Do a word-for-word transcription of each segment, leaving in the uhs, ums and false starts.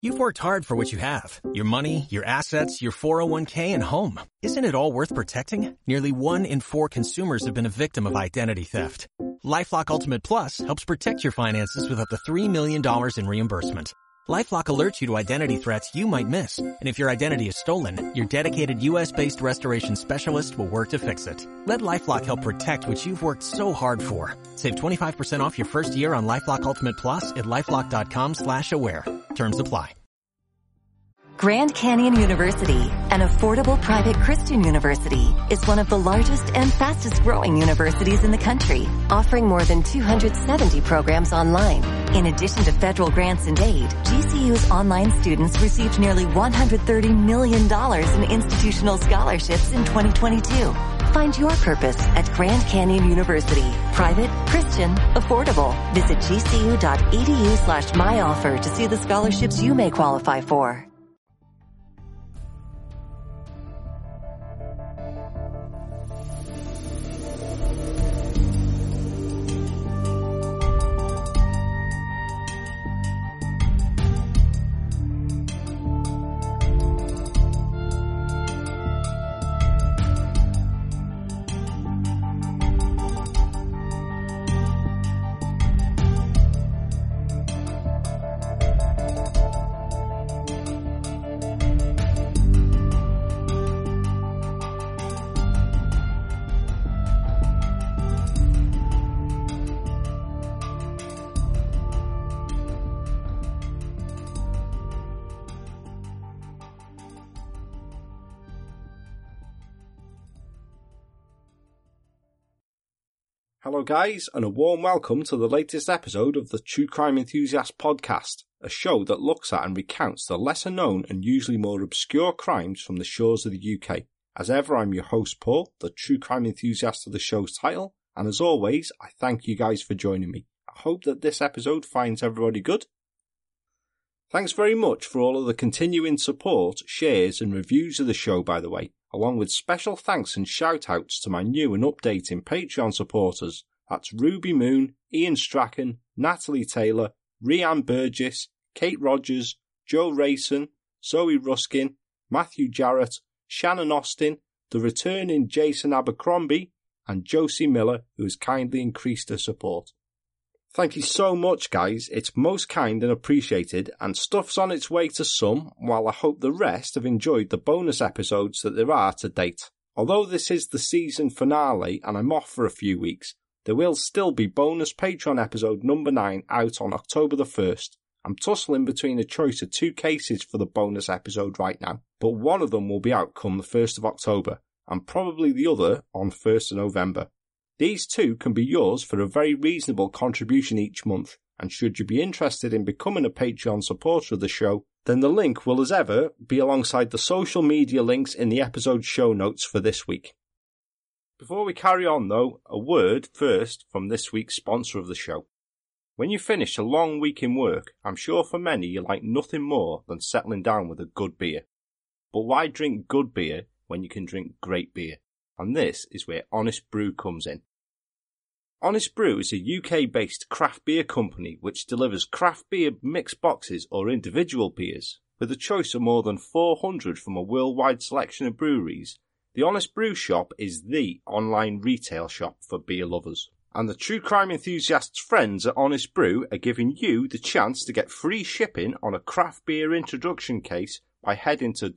You've worked hard for what you have. Your money, your assets, your four oh one k, and home. Isn't it all worth protecting? Nearly one in four consumers have been a victim of identity theft. LifeLock Ultimate Plus helps protect your finances with up to three million dollars in reimbursement. LifeLock alerts you to identity threats you might miss. And if your identity is stolen, your dedicated U S-based restoration specialist will work to fix it. Let LifeLock help protect what you've worked so hard for. Save twenty-five percent off your first year on LifeLock Ultimate Plus at LifeLock.com slash aware. Terms apply. Grand Canyon University, an affordable private Christian university, is one of the largest and fastest growing universities in the country, offering more than two hundred seventy programs online. In addition to federal grants and aid, G C U's online students received nearly one hundred thirty million dollars in institutional scholarships in twenty twenty-two. Find your purpose at Grand Canyon University. Private, Christian, affordable. Visit gcu.edu slash myoffer to see the scholarships you may qualify for. Hello guys, and a warm welcome to the latest episode of the True Crime Enthusiast podcast, a show that looks at and recounts the lesser known and usually more obscure crimes from the shores of the U K. As ever, I'm your host Paul, the True Crime Enthusiast of the show's title, and as always, I thank you guys for joining me. I hope that this episode finds everybody good. Thanks very much for all of the continuing support, shares and reviews of the show, by the way, along with special thanks and shout-outs to my new and updating Patreon supporters. That's Ruby Moon, Ian Strachan, Natalie Taylor, Rhiann Burgess, Kate Rogers, Joe Rayson, Zoe Ruskin, Matthew Jarrett, Shannon Austin, the returning Jason Abercrombie, and Josie Miller, who has kindly increased her support. Thank you so much, guys. It's most kind and appreciated, and stuff's on its way to some, while I hope the rest have enjoyed the bonus episodes that there are to date. Although this is the season finale and I'm off for a few weeks, there will still be bonus Patreon episode number nine out on October the first. I'm tussling between a choice of two cases for the bonus episode right now, but one of them will be out come the first of October, and probably the other on first of November. These two can be yours for a very reasonable contribution each month, and should you be interested in becoming a Patreon supporter of the show, then the link will as ever be alongside the social media links in the episode show notes for this week. Before we carry on though, a word first from this week's sponsor of the show. When you finish a long week in work, I'm sure for many you like nothing more than settling down with a good beer. But why drink good beer when you can drink great beer? And this is where Honest Brew comes in. Honest Brew is a U K-based craft beer company which delivers craft beer mixed boxes or individual beers. With a choice of more than four hundred from a worldwide selection of breweries, the Honest Brew shop is the online retail shop for beer lovers. And the True Crime Enthusiasts friends at Honest Brew are giving you the chance to get free shipping on a craft beer introduction case by heading to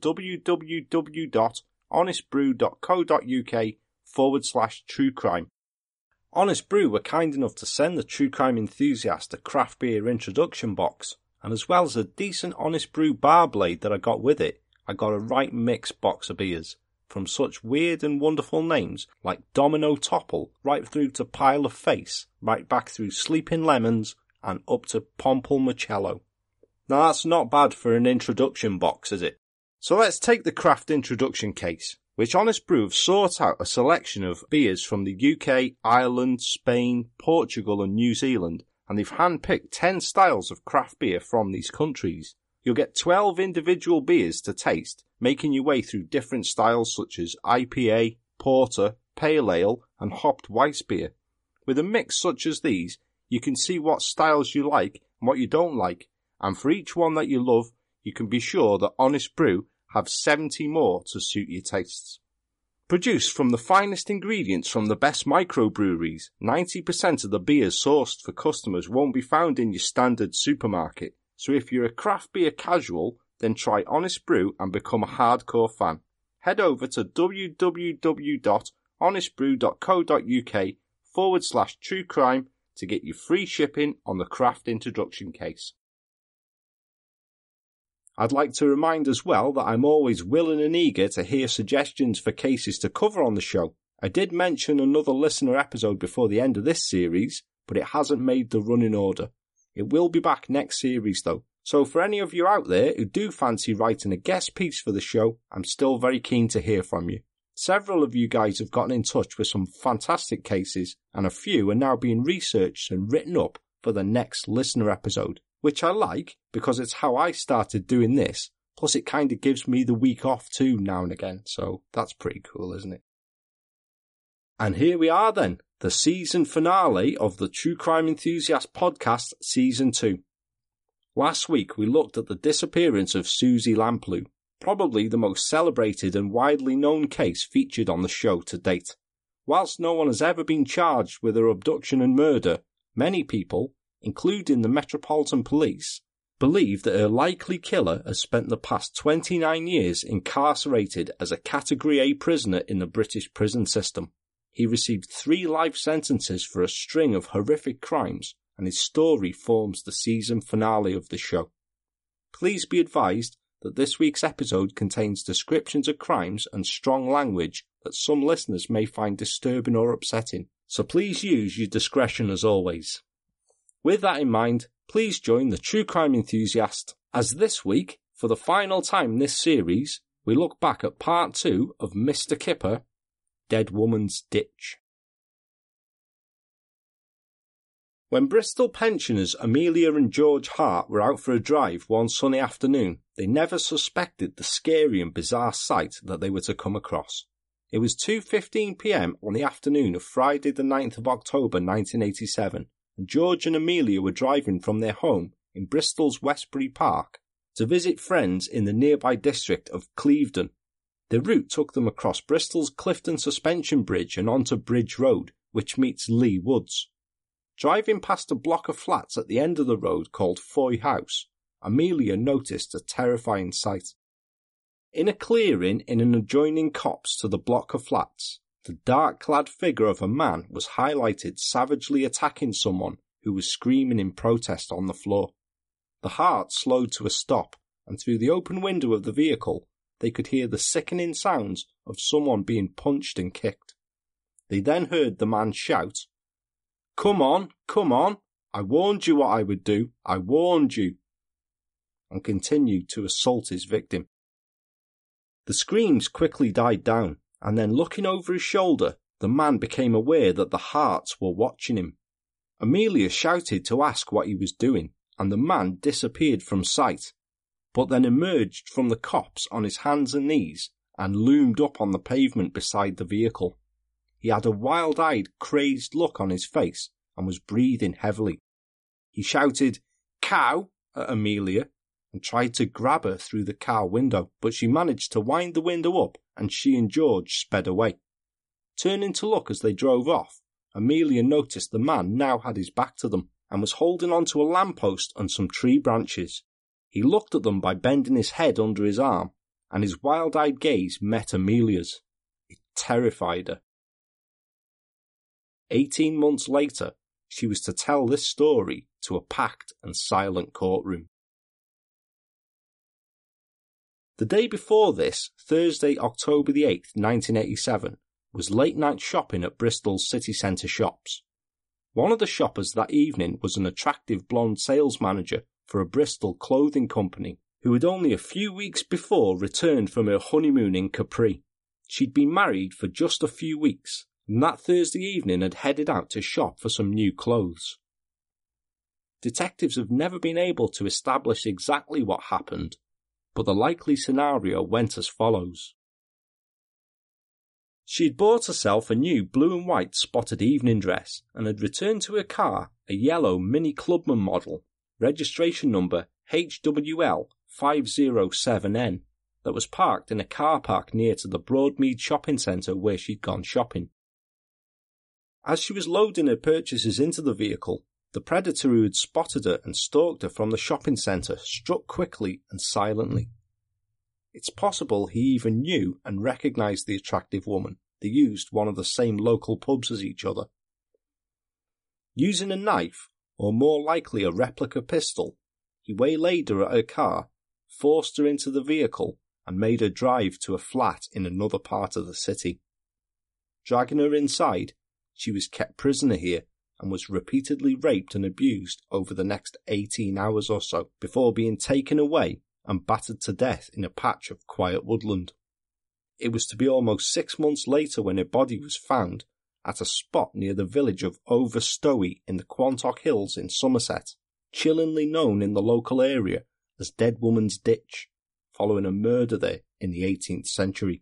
www.honestbrew.co.uk forward slash true crime. Honest Brew were kind enough to send the True Crime Enthusiast a craft beer introduction box, and as well as a decent Honest Brew bar blade that I got with it, I got a right mix box of beers, from such weird and wonderful names like Domino Topple, right through to Pile of Face, right back through Sleeping Lemons, and up to Pomple Marcello. Now that's not bad for an introduction box, is it? So let's take the craft introduction case, which Honest Brew have sought out a selection of beers from the U K, Ireland, Spain, Portugal and New Zealand, and they've handpicked ten styles of craft beer from these countries. You'll get twelve individual beers to taste, making your way through different styles such as I P A, Porter, Pale Ale and hopped Weiss beer. With a mix such as these, you can see what styles you like and what you don't like, and for each one that you love, you can be sure that Honest Brew have seventy more to suit your tastes. Produced from the finest ingredients from the best microbreweries, ninety percent of the beers sourced for customers won't be found in your standard supermarket. So if you're a craft beer casual, then try Honest Brew and become a hardcore fan. Head over to www.honestbrew.co.uk forward slash true crime to get your free shipping on the craft introduction case. I'd like to remind as well that I'm always willing and eager to hear suggestions for cases to cover on the show. I did mention another listener episode before the end of this series, but it hasn't made the running order. It will be back next series though. So for any of you out there who do fancy writing a guest piece for the show, I'm still very keen to hear from you. Several of you guys have gotten in touch with some fantastic cases, and a few are now being researched and written up for the next listener episode, which I like because it's how I started doing this, plus it kind of gives me the week off too now and again, so that's pretty cool, isn't it? And here we are then, the season finale of the True Crime Enthusiast podcast season two. Last week we looked at the disappearance of Susie Lamplugh, probably the most celebrated and widely known case featured on the show to date. Whilst no one has ever been charged with her abduction and murder, many people, including the Metropolitan Police, believe that her likely killer has spent the past twenty-nine years incarcerated as a Category A prisoner in the British prison system. He received three life sentences for a string of horrific crimes, and his story forms the season finale of the show. Please be advised that this week's episode contains descriptions of crimes and strong language that some listeners may find disturbing or upsetting, so please use your discretion as always. With that in mind, please join the True Crime Enthusiast as this week, for the final time in this series, we look back at part two of Mister Kipper, Dead Woman's Ditch. When Bristol pensioners Amelia and George Hart were out for a drive one sunny afternoon, they never suspected the scary and bizarre sight that they were to come across. It was two fifteen p m on the afternoon of Friday the ninth of October nineteen eighty-seven, and George and Amelia were driving from their home in Bristol's Westbury Park to visit friends in the nearby district of Clevedon. The route took them across Bristol's Clifton Suspension Bridge and onto Bridge Road, which meets Lee Woods. Driving past a block of flats at the end of the road called Foy House, Amelia noticed a terrifying sight. In a clearing in an adjoining copse to the block of flats, the dark-clad figure of a man was highlighted savagely attacking someone who was screaming in protest on the floor. The Hart slowed to a stop, and through the open window of the vehicle, they could hear the sickening sounds of someone being punched and kicked. They then heard the man shout, "Come on, come on, I warned you what I would do, I warned you," and continued to assault his victim. The screams quickly died down, and then looking over his shoulder, the man became aware that the Harts were watching him. Amelia shouted to ask what he was doing, and the man disappeared from sight, but then emerged from the copse on his hands and knees and loomed up on the pavement beside the vehicle. He had a wild-eyed, crazed look on his face and was breathing heavily. He shouted, "Cow!" at Amelia and tried to grab her through the car window, but she managed to wind the window up and she and George sped away. Turning to look as they drove off, Amelia noticed the man now had his back to them and was holding onto a lamppost and some tree branches. He looked at them by bending his head under his arm, and his wild-eyed gaze met Amelia's. It terrified her. Eighteen months later, she was to tell this story to a packed and silent courtroom. The day before this, Thursday, October the eighth, nineteen eighty-seven, was late-night shopping at Bristol's city centre shops. One of the shoppers that evening was an attractive blonde sales manager for a Bristol clothing company who had only a few weeks before returned from her honeymoon in Capri. She'd been married for just a few weeks, and that Thursday evening had headed out to shop for some new clothes. Detectives have never been able to establish exactly what happened, but the likely scenario went as follows. She had bought herself a new blue and white spotted evening dress and had returned to her car a yellow Mini Clubman model, registration number H W L five oh seven N that was parked in a car park near to the Broadmead shopping centre where she'd gone shopping. As she was loading her purchases into the vehicle, the predator who had spotted her and stalked her from the shopping centre struck quickly and silently. It's possible he even knew and recognised the attractive woman. They used one of the same local pubs as each other. Using a knife, or more likely a replica pistol, he waylaid her at her car, forced her into the vehicle, and made her drive to a flat in another part of the city. Dragging her inside, she was kept prisoner here and was repeatedly raped and abused over the next eighteen hours or so before being taken away and battered to death in a patch of quiet woodland. It was to be almost six months later when her body was found at a spot near the village of Overstowey in the Quantock Hills in Somerset, chillingly known in the local area as Dead Woman's Ditch, following a murder there in the eighteenth century.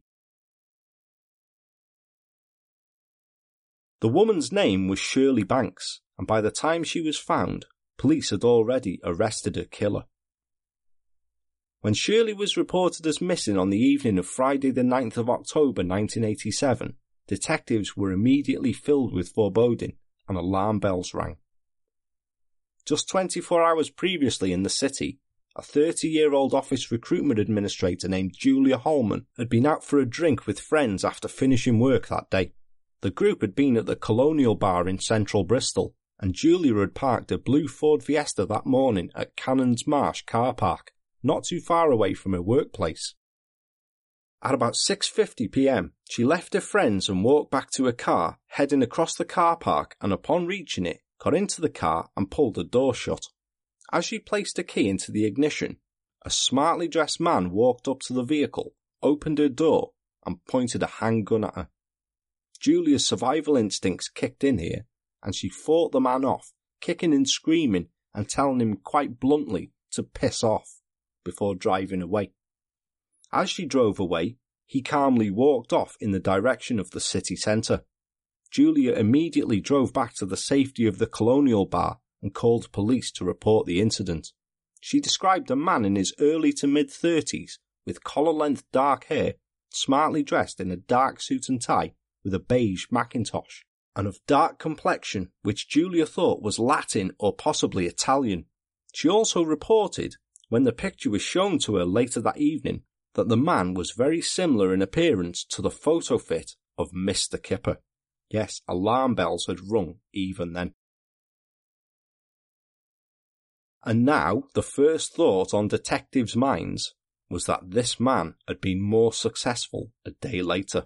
The woman's name was Shirley Banks, and by the time she was found, police had already arrested her killer. When Shirley was reported as missing on the evening of Friday the ninth of October nineteen eighty-seven, detectives were immediately filled with foreboding and alarm bells rang. Just twenty-four hours previously in the city, a thirty-year-old office recruitment administrator named Julia Holman had been out for a drink with friends after finishing work that day. The group had been at the Colonial Bar in central Bristol, and Julia had parked a blue Ford Fiesta that morning at Cannons Marsh car park, not too far away from her workplace. At about six fifty p m, she left her friends and walked back to her car, heading across the car park, and upon reaching it, got into the car and pulled the door shut. As she placed a key into the ignition, a smartly dressed man walked up to the vehicle, opened her door, and pointed a handgun at her. Julia's survival instincts kicked in here, and she fought the man off, kicking and screaming and telling him quite bluntly to piss off, before driving away. As she drove away, he calmly walked off in the direction of the city centre. Julia immediately drove back to the safety of the Colonial Bar and called police to report the incident. She described a man in his early to mid-thirties with collar-length dark hair, smartly dressed in a dark suit and tie with a beige Macintosh, and of dark complexion which Julia thought was Latin or possibly Italian. She also reported, when the picture was shown to her later that evening, that the man was very similar in appearance to the photo fit of Mister Kipper. Yes, alarm bells had rung even then. And now the first thought on detectives' minds was that this man had been more successful a day later.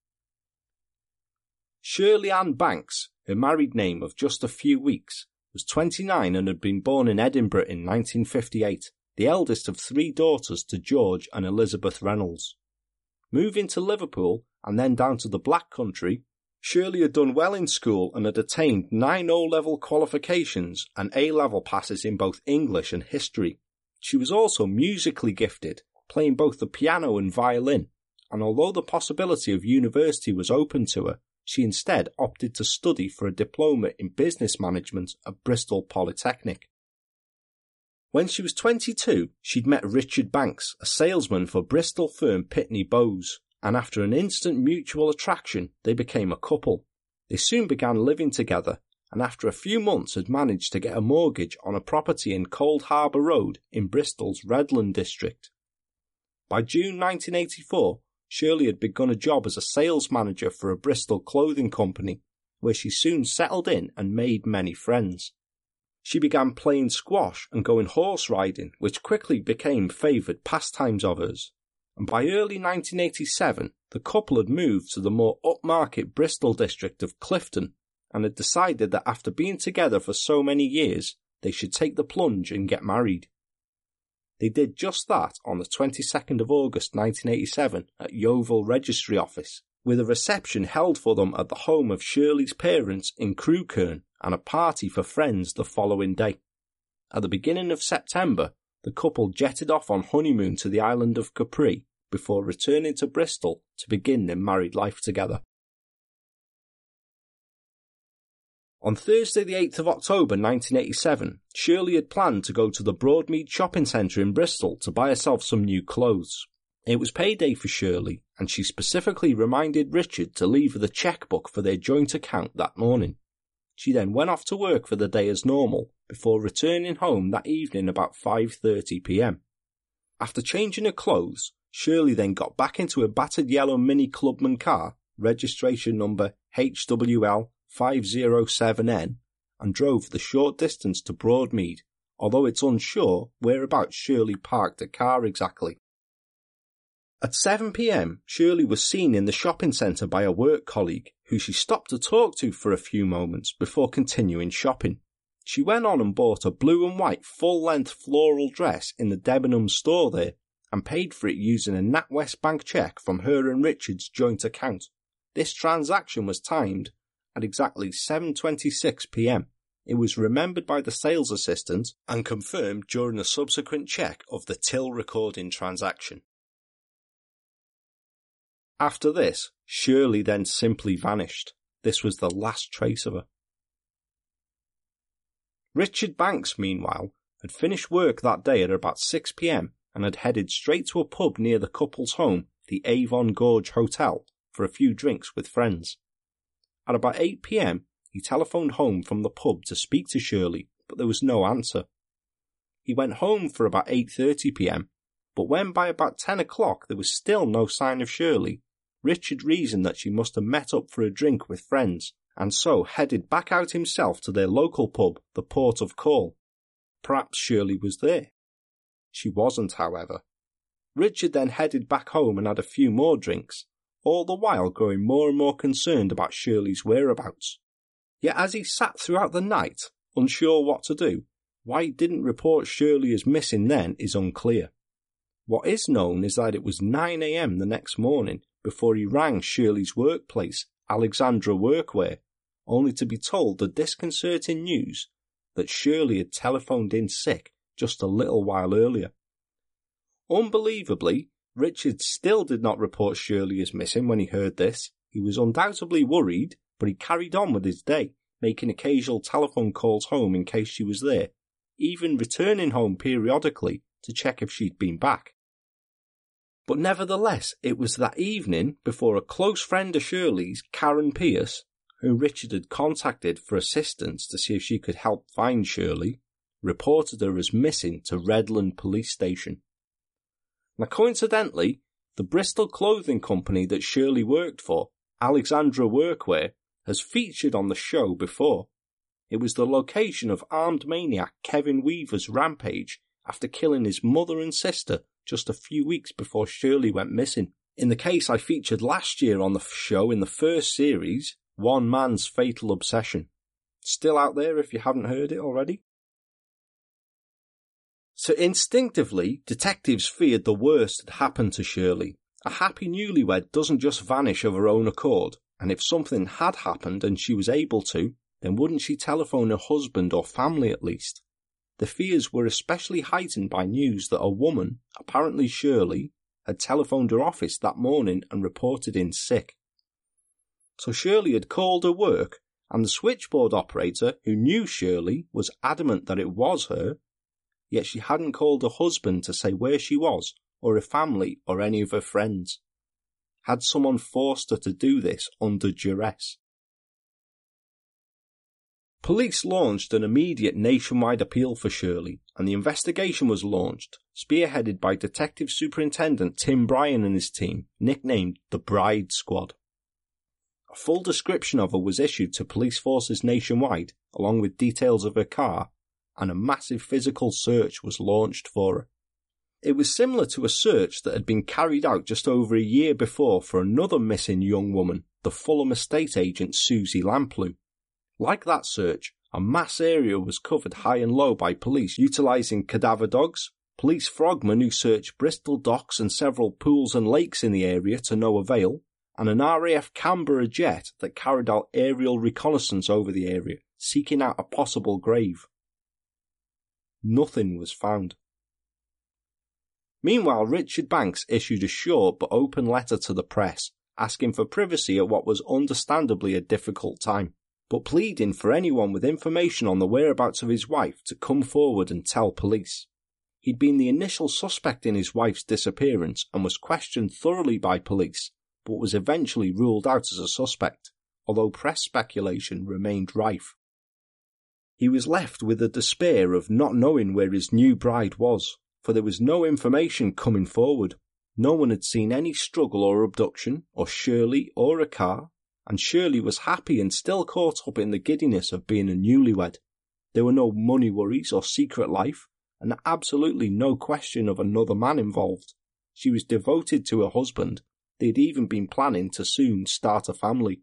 Shirley Ann Banks, her married name of just a few weeks, was twenty-nine and had been born in Edinburgh in nineteen fifty-eight, the eldest of three daughters to George and Elizabeth Reynolds. Moving to Liverpool and then down to the Black Country, Shirley had done well in school and had attained nine O-level qualifications and A-level passes in both English and history. She was also musically gifted, playing both the piano and violin, and although the possibility of university was open to her, she instead opted to study for a diploma in business management at Bristol Polytechnic. When she was twenty-two, she'd met Richard Banks, a salesman for Bristol firm Pitney Bowes, and after an instant mutual attraction, they became a couple. They soon began living together, and after a few months had managed to get a mortgage on a property in Cold Harbour Road in Bristol's Redland district. By June nineteen eighty-four, Shirley had begun a job as a sales manager for a Bristol clothing company, where she soon settled in and made many friends. She began playing squash and going horse riding, which quickly became favoured pastimes of hers. And by early nineteen eighty-seven, the couple had moved to the more upmarket Bristol district of Clifton, and had decided that after being together for so many years, they should take the plunge and get married. They did just that on the twenty-second of August nineteen eighty-seven at Yeovil Registry Office, with a reception held for them at the home of Shirley's parents in Crewkerne and a party for friends the following day. At the beginning of September, the couple jetted off on honeymoon to the island of Capri before returning to Bristol to begin their married life together. On Thursday the eighth of October nineteen eighty-seven, Shirley had planned to go to the Broadmead shopping centre in Bristol to buy herself some new clothes. It was payday for Shirley, and she specifically reminded Richard to leave her the chequebook for their joint account that morning. She then went off to work for the day as normal, before returning home that evening about five thirty p m. After changing her clothes, Shirley then got back into a battered yellow Mini Clubman car, registration number H W L five oh seven N, and drove the short distance to Broadmead, although it's unsure whereabouts Shirley parked her car exactly. At seven p m, Shirley was seen in the shopping centre by a work colleague, who she stopped to talk to for a few moments before continuing shopping. She went on and bought a blue and white full-length floral dress in the Debenhams store there, and paid for it using a NatWest Bank cheque from her and Richard's joint account. This transaction was timed at exactly seven twenty-six p m. It was remembered by the sales assistant and confirmed during a subsequent check of the till recording transaction. After this, Shirley then simply vanished. This was the last trace of her. Richard Banks, meanwhile, had finished work that day at about six p m and had headed straight to a pub near the couple's home, the Avon Gorge Hotel, for a few drinks with friends. At about eight p m, he telephoned home from the pub to speak to Shirley, but there was no answer. He went home for about eight thirty p m, but when by about ten o'clock there was still no sign of Shirley, Richard reasoned that she must have met up for a drink with friends, and so headed back out himself to their local pub, the Port of Call. Perhaps Shirley was there. She wasn't, however. Richard then headed back home and had a few more drinks, all the while growing more and more concerned about Shirley's whereabouts. Yet as he sat throughout the night, unsure what to do, why he didn't report Shirley as missing then is unclear. What is known is that it was nine a m the next morning before he rang Shirley's workplace, Alexandra Workwear, only to be told the disconcerting news that Shirley had telephoned in sick just a little while earlier. Unbelievably, Richard still did not report Shirley as missing when he heard this. He was undoubtedly worried, but he carried on with his day, making occasional telephone calls home in case she was there, even returning home periodically to check if she'd been back. But nevertheless, it was that evening before a close friend of Shirley's, Karen Pierce, whom Richard had contacted for assistance to see if she could help find Shirley, reported her as missing to Redland Police Station. Now coincidentally, the Bristol clothing company that Shirley worked for, Alexandra Workwear, has featured on the show before. It was the location of armed maniac Kevin Weaver's rampage after killing his mother and sister just a few weeks before Shirley went missing. In the case I featured last year on the show in the first series, One Man's Fatal Obsession. Still out there if you haven't heard it already. So instinctively, detectives feared the worst had happened to Shirley. A happy newlywed doesn't just vanish of her own accord, and if something had happened and she was able to, then wouldn't she telephone her husband or family at least? The fears were especially heightened by news that a woman, apparently Shirley, had telephoned her office that morning and reported in sick. So Shirley had called her work, and the switchboard operator, who knew Shirley, was adamant that it was her, yet she hadn't called her husband to say where she was, or her family, or any of her friends. Had someone forced her to do this under duress? Police launched an immediate nationwide appeal for Shirley, and the investigation was launched, spearheaded by Detective Superintendent Tim Bryan and his team, nicknamed the Bride Squad. A full description of her was issued to police forces nationwide, along with details of her car, and a massive physical search was launched for her. It was similar to a search that had been carried out just over a year before for another missing young woman, the Fulham estate agent Susie Lamplugh. Like that search, a mass area was covered high and low by police utilising cadaver dogs, police frogmen who searched Bristol docks and several pools and lakes in the area to no avail, and an R A F Canberra jet that carried out aerial reconnaissance over the area, seeking out a possible grave. Nothing was found. Meanwhile, Richard Banks issued a short but open letter to the press, asking for privacy at what was understandably a difficult time. but pleading for anyone with information on the whereabouts of his wife to come forward and tell police. He'd been the initial suspect in his wife's disappearance and was questioned thoroughly by police, but was eventually ruled out as a suspect, although press speculation remained rife. He was left with the despair of not knowing where his new bride was, for there was no information coming forward. No one had seen any struggle or abduction, or Shirley or a car, and Shirley was happy and still caught up in the giddiness of being a newlywed. There were no money worries or secret life, and absolutely no question of another man involved. She was devoted to her husband. They'd even been planning to soon start a family.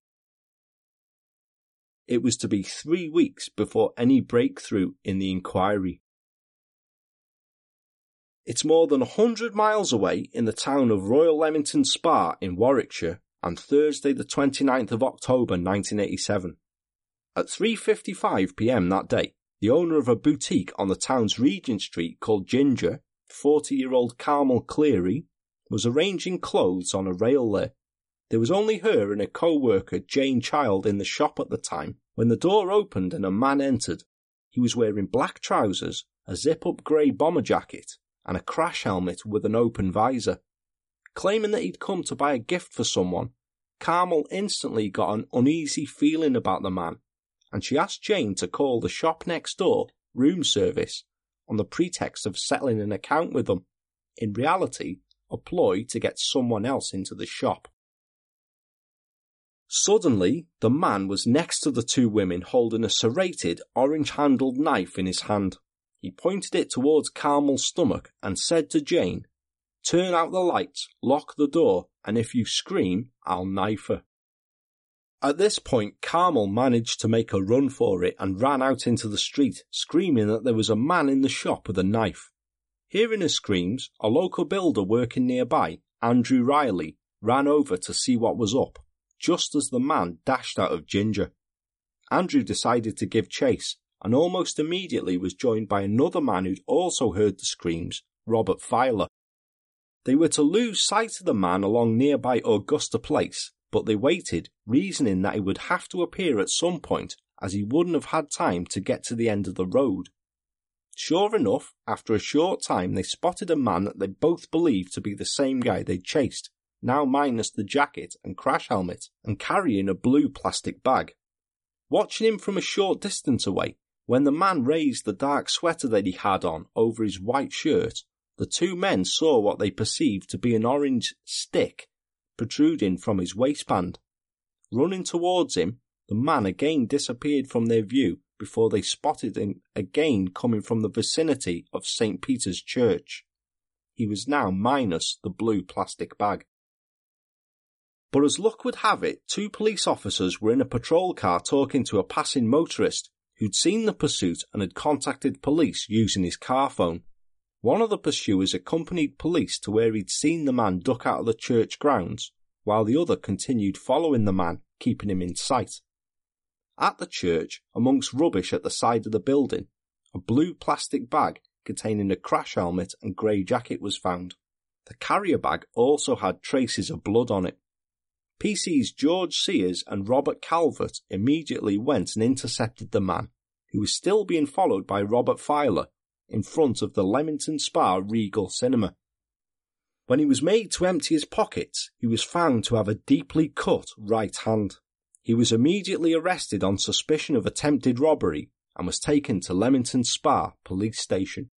It was to be three weeks before any breakthrough in the inquiry. It's more than a hundred miles away in the town of Royal Leamington Spa in Warwickshire, and Thursday the twenty-ninth of October nineteen eighty-seven. At three fifty-five p m that day, the owner of a boutique on the town's Regent Street called Ginger, forty-year-old Carmel Cleary, was arranging clothes on a rail there. There was only her and a co-worker, Jane Child, in the shop at the time when the door opened and a man entered. He was wearing black trousers, a zip-up grey bomber jacket, and a crash helmet with an open visor. Claiming that he'd come to buy a gift for someone, Carmel instantly got an uneasy feeling about the man, and she asked Jane to call the shop next door, room service, on the pretext of settling an account with them, in reality a ploy to get someone else into the shop. Suddenly, the man was next to the two women holding a serrated, orange-handled knife in his hand. He pointed it towards Carmel's stomach and said to Jane, "Turn out the lights, lock the door, and if you scream, I'll knife her." At this point, Carmel managed to make a run for it and ran out into the street, screaming that there was a man in the shop with a knife. Hearing her screams, a local builder working nearby, Andrew Riley, ran over to see what was up, just as the man dashed out of Ginger. Andrew decided to give chase, and almost immediately was joined by another man who'd also heard the screams, Robert Filer. They were to lose sight of the man along nearby Augusta Place, but they waited, reasoning that he would have to appear at some point, as he wouldn't have had time to get to the end of the road. Sure enough, after a short time they spotted a man that they both believed to be the same guy they'd chased, now minus the jacket and crash helmet, and carrying a blue plastic bag. Watching him from a short distance away, when the man raised the dark sweater that he had on over his white shirt, the two men saw what they perceived to be an orange stick protruding from his waistband. Running towards him, the man again disappeared from their view before they spotted him again coming from the vicinity of Saint Peter's Church. He was now minus the blue plastic bag. But as luck would have it, two police officers were in a patrol car talking to a passing motorist who'd seen the pursuit and had contacted police using his car phone. One of the pursuers accompanied police to where he'd seen the man duck out of the church grounds, while the other continued following the man, keeping him in sight. At the church, amongst rubbish at the side of the building, a blue plastic bag containing a crash helmet and grey jacket was found. The carrier bag also had traces of blood on it. P Cs George Sears and Robert Calvert immediately went and intercepted the man, who was still being followed by Robert Filer, in front of the Leamington Spa Regal Cinema. When he was made to empty his pockets, he was found to have a deeply cut right hand. He was immediately arrested on suspicion of attempted robbery and was taken to Leamington Spa Police Station.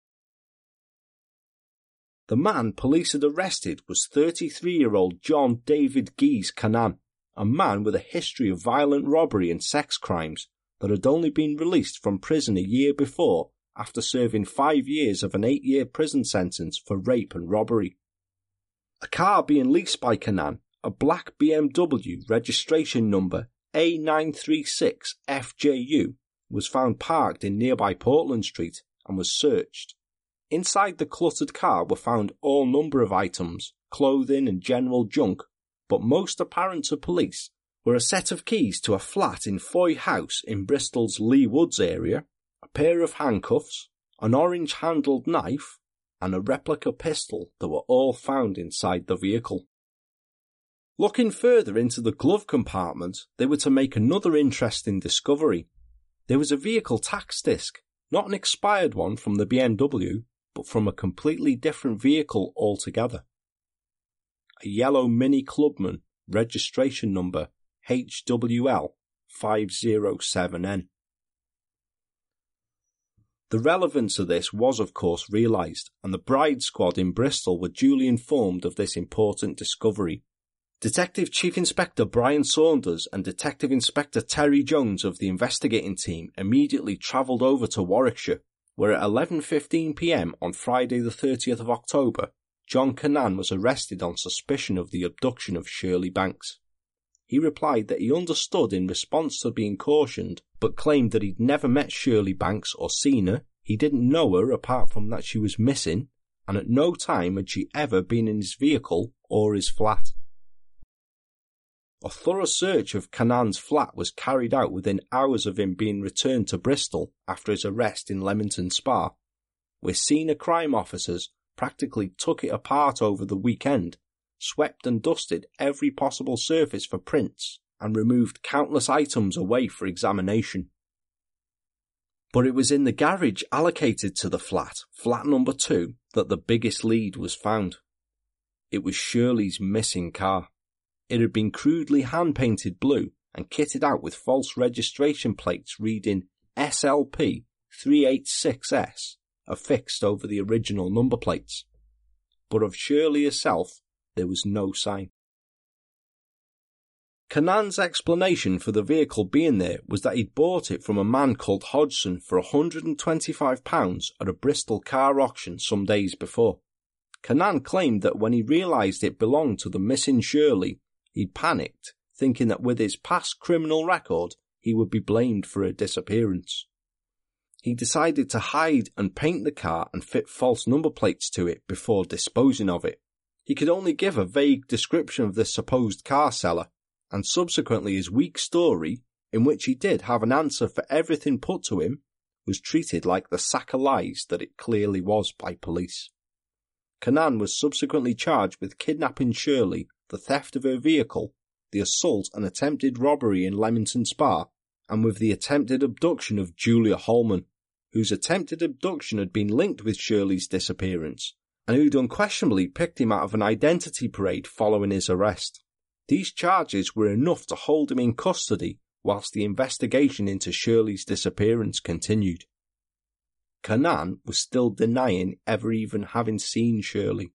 The man police had arrested was thirty-three-year-old John David Geese Cannan, a man with a history of violent robbery and sex crimes that had only been released from prison a year before after serving five years of an eight-year prison sentence for rape and robbery. A car being leased by Cannan, a black B M W registration number A nine three six F J U, was found parked in nearby Portland Street and was searched. Inside the cluttered car were found all number of items, clothing and general junk, but most apparent to police were a set of keys to a flat in Foy House in Bristol's Lee Woods area, a pair of handcuffs, an orange-handled knife, and a replica pistol that were all found inside the vehicle. Looking further into the glove compartment, they were to make another interesting discovery. There was a vehicle tax disc, not an expired one from the B M W, but from a completely different vehicle altogether. A yellow Mini Clubman, registration number H W L five oh seven N. The relevance of this was of course realised, and the Bride Squad in Bristol were duly informed of this important discovery. Detective Chief Inspector Brian Saunders and Detective Inspector Terry Jones of the investigating team immediately travelled over to Warwickshire, where at eleven fifteen p m on Friday the thirtieth of October, John Cannan was arrested on suspicion of the abduction of Shirley Banks. He replied that he understood in response to being cautioned, but claimed that he'd never met Shirley Banks or seen her, he didn't know her apart from that she was missing, and at no time had she ever been in his vehicle or his flat. A thorough search of Cannan's flat was carried out within hours of him being returned to Bristol after his arrest in Leamington Spa, where senior crime officers practically took it apart over the weekend, swept and dusted every possible surface for prints, and removed countless items away for examination. But it was in the garage allocated to the flat, flat number two, that the biggest lead was found. It was Shirley's missing car. It had been crudely hand-painted blue and kitted out with false registration plates reading S L P three eighty-six S affixed over the original number plates. But of Shirley herself, there was no sign. Cannan's explanation for the vehicle being there was that he'd bought it from a man called Hodgson for one hundred twenty-five pounds at a Bristol car auction some days before. Cannan claimed that when he realised it belonged to the missing Shirley, he panicked, thinking that with his past criminal record, he would be blamed for her disappearance. He decided to hide and paint the car and fit false number plates to it before disposing of it. He could only give a vague description of this supposed car seller, and subsequently his weak story, in which he did have an answer for everything put to him, was treated like the sack of lies that it clearly was by police. Cannan was subsequently charged with kidnapping Shirley, the theft of her vehicle, the assault and attempted robbery in Leamington Spa, and with the attempted abduction of Julia Holman, whose attempted abduction had been linked with Shirley's disappearance, and who'd unquestionably picked him out of an identity parade following his arrest. These charges were enough to hold him in custody whilst the investigation into Shirley's disappearance continued. Cannan was still denying ever even having seen Shirley.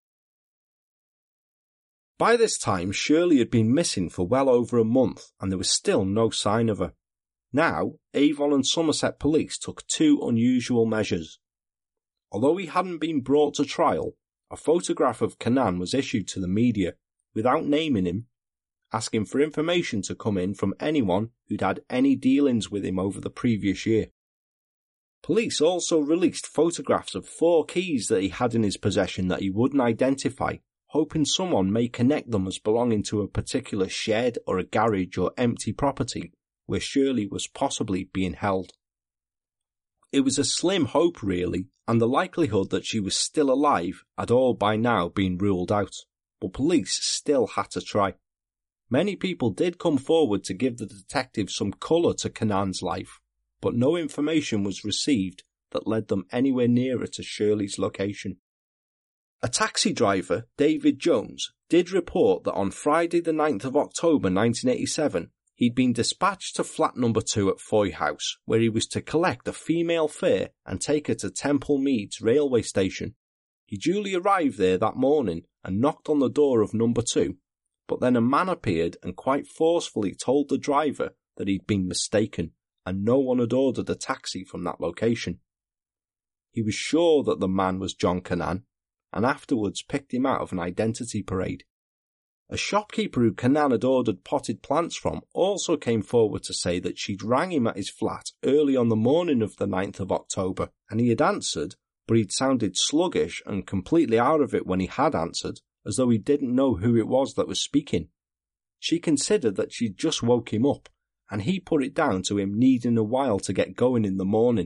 By this time, Shirley had been missing for well over a month, and there was still no sign of her. Now, Avon and Somerset police took two unusual measures. Although he hadn't been brought to trial, a photograph of Cannan was issued to the media, without naming him, asking for information to come in from anyone who'd had any dealings with him over the previous year. Police also released photographs of four keys that he had in his possession that he wouldn't identify, hoping someone may connect them as belonging to a particular shed or a garage or empty property where Shirley was possibly being held. It was a slim hope really, and the likelihood that she was still alive had all by now been ruled out, but police still had to try. Many people did come forward to give the detective some colour to Cannan's life, but no information was received that led them anywhere nearer to Shirley's location. A taxi driver, David Jones, did report that on Friday the ninth of October nineteen eighty-seven, he'd been dispatched to flat number two at Foy House, where he was to collect a female fare and take her to Temple Meads railway station. He duly arrived there that morning and knocked on the door of number two, but then a man appeared and quite forcefully told the driver that he'd been mistaken and no one had ordered a taxi from that location. He was sure that the man was John Cannan, and afterwards picked him out of an identity parade. A shopkeeper who Cannan had ordered potted plants from also came forward to say that she'd rang him at his flat early on the morning of the ninth of October, and he had answered, but he'd sounded sluggish and completely out of it when he had answered, as though he didn't know who it was that was speaking. She considered that she'd just woke him up, and he put it down to him needing a while to get going in the morning.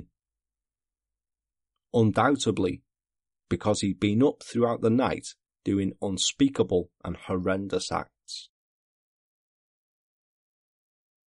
Undoubtedly, because he'd been up throughout the night doing unspeakable and horrendous acts.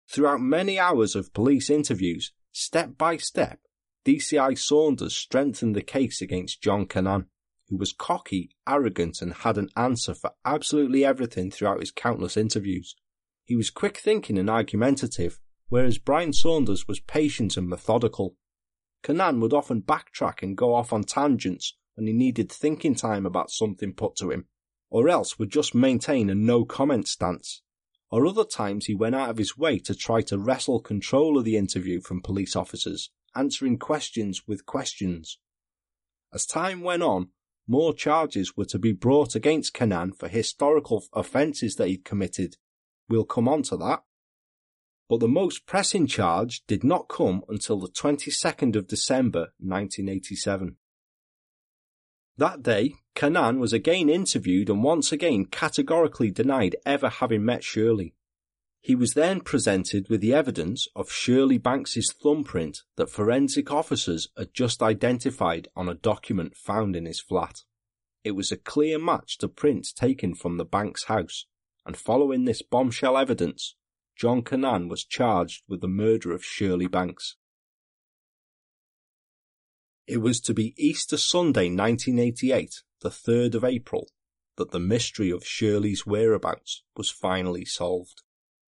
Throughout many hours of police interviews, step by step, D C I Saunders strengthened the case against John Cannan, who was cocky, arrogant, and had an answer for absolutely everything throughout his countless interviews. He was quick-thinking and argumentative, whereas Brian Saunders was patient and methodical. Cannan would often backtrack and go off on tangents when he needed thinking time about something put to him, or else would just maintain a no-comment stance. Or other times he went out of his way to try to wrestle control of the interview from police officers, answering questions with questions. As time went on, more charges were to be brought against Cannan for historical offences that he'd committed. We'll come on to that. But the most pressing charge did not come until the twenty-second of December nineteen eighty-seven. That day, Cannan was again interviewed and once again categorically denied ever having met Shirley. He was then presented with the evidence of Shirley Banks's thumbprint that forensic officers had just identified on a document found in his flat. It was a clear match to prints taken from the Banks house, and following this bombshell evidence, John Cannan was charged with the murder of Shirley Banks. It was to be Easter Sunday nineteen eighty-eight, the third of April, that the mystery of Shirley's whereabouts was finally solved.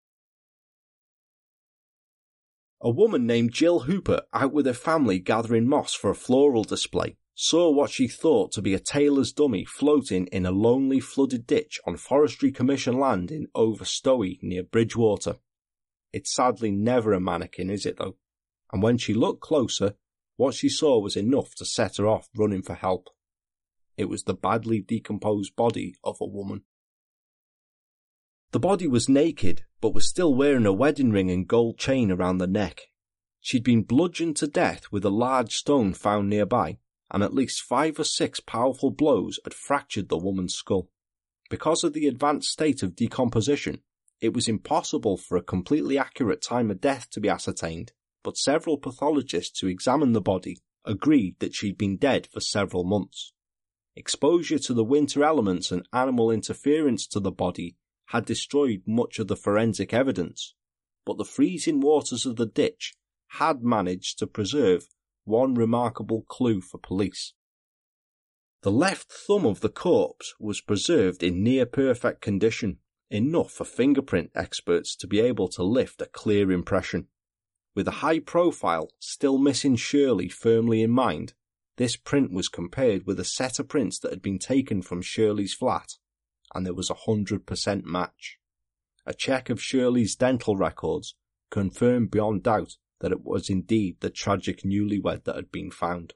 A woman named Jill Hooper, out with her family gathering moss for a floral display, saw what she thought to be a tailor's dummy floating in a lonely flooded ditch on Forestry Commission land in Overstowey near Bridgewater. It's sadly never a mannequin, is it though? And when she looked closer, what she saw was enough to set her off running for help. It was the badly decomposed body of a woman. The body was naked, but was still wearing a wedding ring and gold chain around the neck. She'd been bludgeoned to death with a large stone found nearby, and at least five or six powerful blows had fractured the woman's skull. Because of the advanced state of decomposition, it was impossible for a completely accurate time of death to be ascertained, but several pathologists who examined the body agreed that she'd been dead for several months. Exposure to the winter elements and animal interference to the body had destroyed much of the forensic evidence, but the freezing waters of the ditch had managed to preserve one remarkable clue for police. The left thumb of the corpse was preserved in near-perfect condition, enough for fingerprint experts to be able to lift a clear impression. With a high profile still missing Shirley firmly in mind, this print was compared with a set of prints that had been taken from Shirley's flat, and there was a hundred percent match. A check of Shirley's dental records confirmed beyond doubt that it was indeed the tragic newlywed that had been found.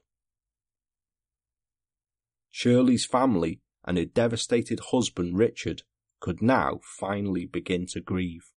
Shirley's family and her devastated husband Richard could now finally begin to grieve.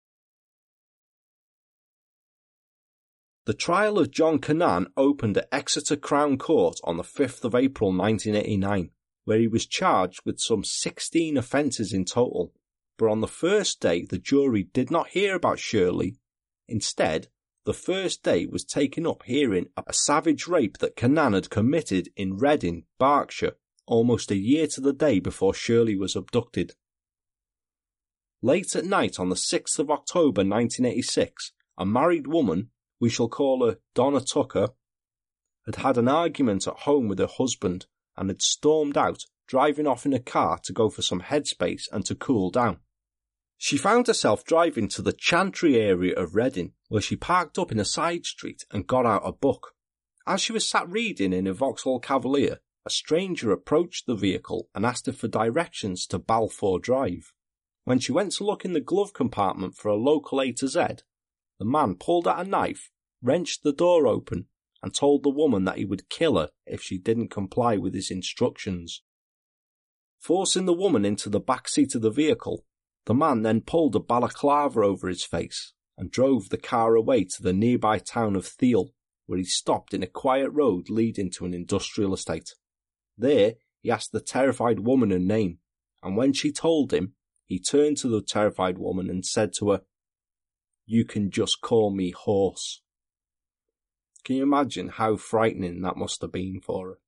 The trial of John Cannan opened at Exeter Crown Court on the fifth of April nineteen eighty-nine, where he was charged with some sixteen offences in total. But on the first day the jury did not hear about Shirley. Instead, the first day was taken up hearing a savage rape that Cannan had committed in Reading, Berkshire, almost a year to the day before Shirley was abducted. Late at night on the sixth of October nineteen eighty-six, a married woman, we shall call her Donna Tucker, had had an argument at home with her husband and had stormed out, driving off in a car to go for some headspace and to cool down. She found herself driving to the Chantry area of Reading, where she parked up in a side street and got out a book. As she was sat reading in a Vauxhall Cavalier, a stranger approached the vehicle and asked her for directions to Balfour Drive. When she went to look in the glove compartment for a local A to Z, the man pulled out a knife, wrenched the door open, and told the woman that he would kill her if she didn't comply with his instructions. Forcing the woman into the back seat of the vehicle, the man then pulled a balaclava over his face and drove the car away to the nearby town of Thiel, where he stopped in a quiet road leading to an industrial estate. There, he asked the terrified woman her name, and when she told him, he turned to the terrified woman and said to her, "You can just call me Horse." Can you imagine how frightening that must have been for her?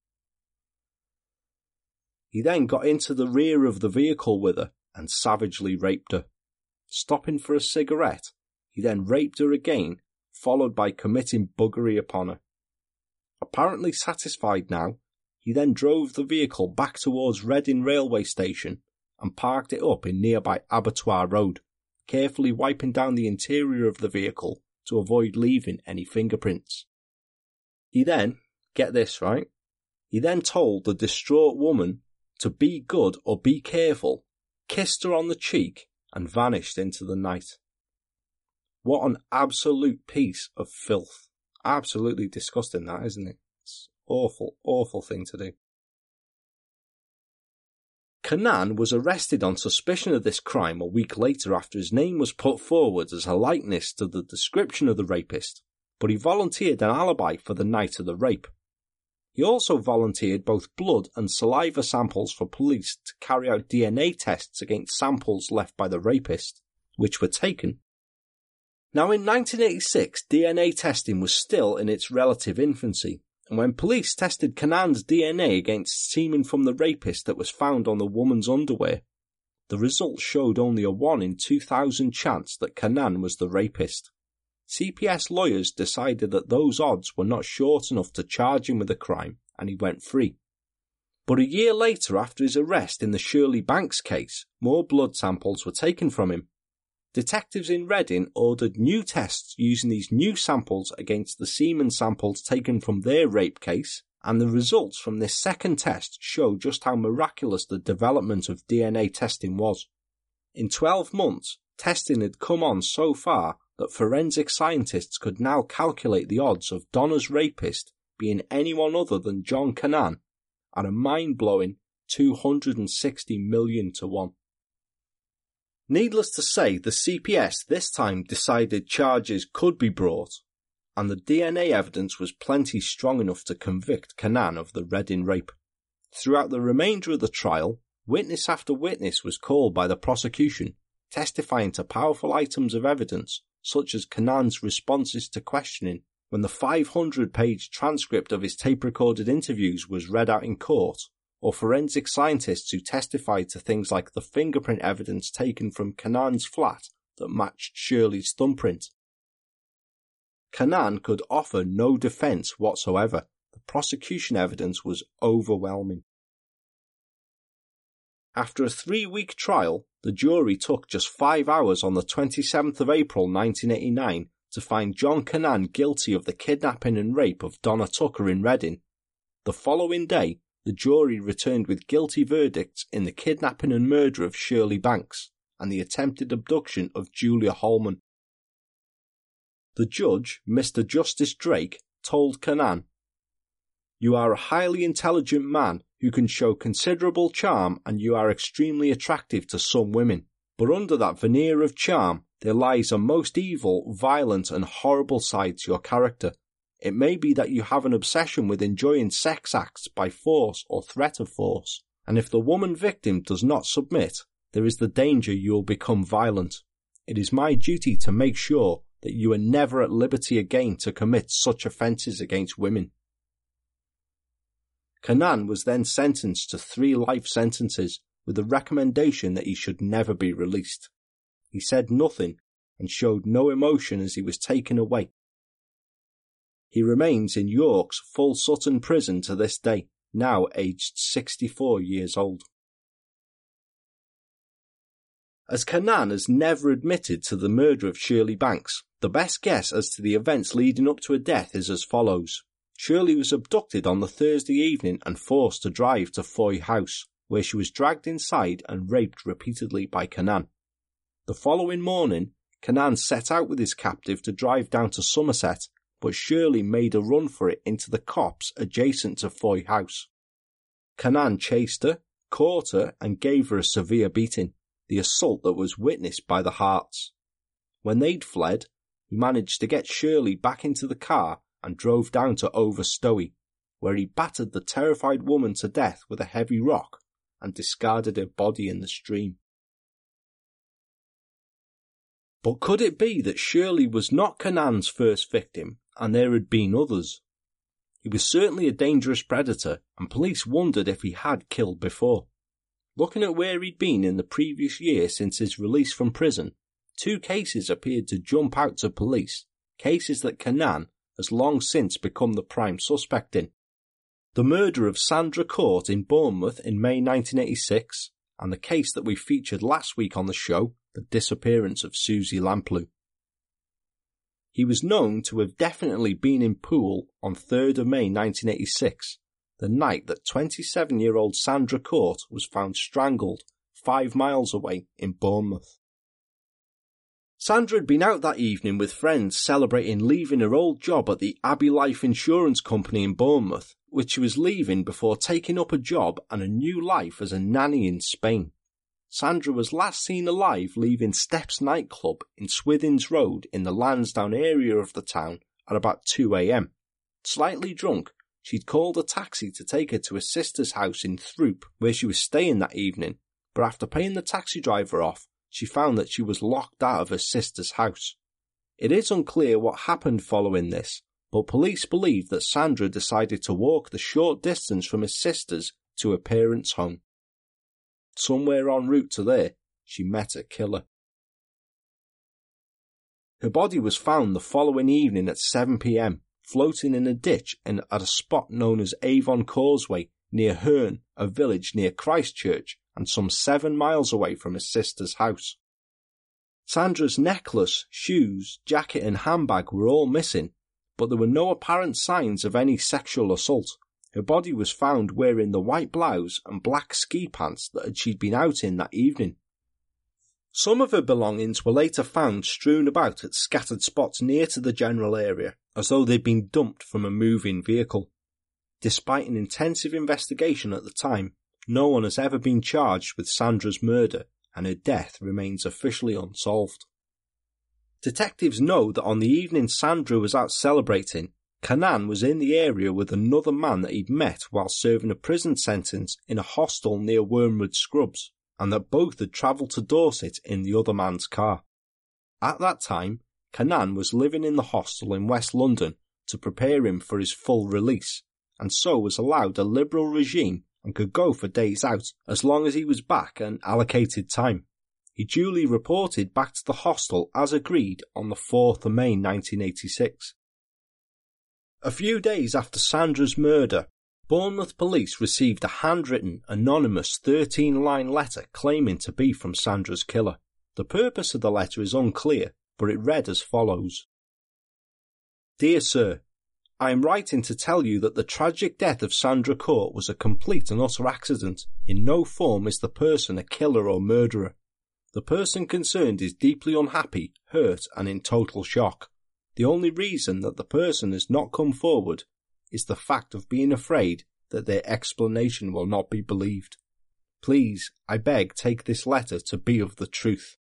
He then got into the rear of the vehicle with her and savagely raped her. Stopping for a cigarette, He then raped her again, followed by committing buggery upon her. Apparently satisfied now, he then drove the vehicle back towards Reading railway station and parked it up in nearby Abattoir Road, carefully wiping down the interior of the vehicle to avoid leaving any fingerprints. He then, get this right, he then told the distraught woman to be good or be careful, kissed her on the cheek and vanished into the night. What an absolute piece of filth. Absolutely disgusting that, isn't it? It's awful, awful thing to do. Kannan was arrested on suspicion of this crime a week later after his name was put forward as a likeness to the description of the rapist, but he volunteered an alibi for the night of the rape. He also volunteered both blood and saliva samples for police to carry out D N A tests against samples left by the rapist, which were taken. Now in nineteen eighty-six, D N A testing was still in its relative infancy, and when police tested Kannan's D N A against semen from the rapist that was found on the woman's underwear, the results showed only a one in two thousand chance that Kannan was the rapist. C P S lawyers decided that those odds were not short enough to charge him with the crime, and he went free. But a year later, after his arrest in the Shirley Banks case, more blood samples were taken from him. Detectives in Reading ordered new tests using these new samples against the semen samples taken from their rape case, and the results from this second test show just how miraculous the development of D N A testing was. In twelve months, testing had come on so far that forensic scientists could now calculate the odds of Donna's rapist being anyone other than John Kannan at a mind-blowing two hundred sixty million to one. Needless to say, the C P S this time decided charges could be brought, and the D N A evidence was plenty strong enough to convict Kannan of the Reading rape. Throughout the remainder of the trial, witness after witness was called by the prosecution, testifying to powerful items of evidence such as Kannan's responses to questioning when the five hundred page transcript of his tape-recorded interviews was read out in court, or forensic scientists who testified to things like the fingerprint evidence taken from Kannan's flat that matched Shirley's thumbprint. Kannan could offer no defence whatsoever. The prosecution evidence was overwhelming. After a three-week trial, the jury took just five hours on the twenty-seventh of April nineteen eighty-nine to find John Kannan guilty of the kidnapping and rape of Donna Tucker in Reading. The following day, the jury returned with guilty verdicts in the kidnapping and murder of Shirley Banks and the attempted abduction of Julia Holman. The judge, Mister Justice Drake, told Kannan, "You are a highly intelligent man who can show considerable charm, and you are extremely attractive to some women. But under that veneer of charm, there lies a most evil, violent and horrible side to your character. It may be that you have an obsession with enjoying sex acts by force or threat of force, and if the woman victim does not submit, there is the danger you will become violent. It is my duty to make sure that you are never at liberty again to commit such offences against women." Kannan was then sentenced to three life sentences with a recommendation that he should never be released. He said nothing and showed no emotion as he was taken away. He remains in York's Full Sutton prison to this day, now aged sixty-four years old. As Kannan has never admitted to the murder of Shirley Banks, the best guess as to the events leading up to her death is as follows. Shirley was abducted on the Thursday evening and forced to drive to Foy House, where she was dragged inside and raped repeatedly by Kannan. The following morning, Kannan set out with his captive to drive down to Somerset, but Shirley made a run for it into the copse adjacent to Foy House. Kannan chased her, caught her and gave her a severe beating, the assault that was witnessed by the Harts. When they'd fled, he managed to get Shirley back into the car and drove down to Overstowey, where he battered the terrified woman to death with a heavy rock and discarded her body in the stream. But could it be that Shirley was not Kannan's first victim and there had been others? He was certainly a dangerous predator, and police wondered if he had killed before. Looking at where he'd been in the previous year since his release from prison, two cases appeared to jump out to police, cases that Canaan has long since become the prime suspect in. The murder of Sandra Court in Bournemouth in May nineteen eighty-six, and the case that we featured last week on the show, the disappearance of Susie Lamplugh. He was known to have definitely been in Poole on third of May nineteen eighty-six, the night that twenty-seven-year-old Sandra Court was found strangled five miles away in Bournemouth. Sandra had been out that evening with friends celebrating leaving her old job at the Abbey Life Insurance Company in Bournemouth, which she was leaving before taking up a job and a new life as a nanny in Spain. Sandra was last seen alive leaving Steps nightclub in Swithins Road in the Lansdowne area of the town at about two a m. Slightly drunk, she'd called a taxi to take her to her sister's house in Throop, where she was staying that evening, but after paying the taxi driver off, she found that she was locked out of her sister's house. It is unclear what happened following this, but police believe that Sandra decided to walk the short distance from her sister's to her parents' home. Somewhere en route to there, she met her killer. Her body was found the following evening at seven p m, floating in a ditch and at a spot known as Avon Causeway near Herne, a village near Christchurch and some seven miles away from her sister's house. Sandra's necklace, shoes, jacket and handbag were all missing, but there were no apparent signs of any sexual assault. Her body was found wearing the white blouse and black ski pants that she'd been out in that evening. Some of her belongings were later found strewn about at scattered spots near to the general area, as though they'd been dumped from a moving vehicle. Despite an intensive investigation at the time, no one has ever been charged with Sandra's murder, and her death remains officially unsolved. Detectives know that on the evening Sandra was out celebrating, Canaan was in the area with another man that he'd met while serving a prison sentence in a hostel near Wormwood Scrubs, and that both had travelled to Dorset in the other man's car. At that time, Canaan was living in the hostel in West London to prepare him for his full release, and so was allowed a liberal regime and could go for days out as long as he was back at an allocated time. He duly reported back to the hostel as agreed on the fourth of May nineteen eighty-six. A few days after Sandra's murder, Bournemouth police received a handwritten, anonymous thirteen-line letter claiming to be from Sandra's killer. The purpose of the letter is unclear, but it read as follows. Dear Sir, I am writing to tell you that the tragic death of Sandra Court was a complete and utter accident. In no form is the person a killer or murderer. The person concerned is deeply unhappy, hurt, and in total shock. The only reason that the person has not come forward is the fact of being afraid that their explanation will not be believed. Please, I beg, take this letter to be of the truth.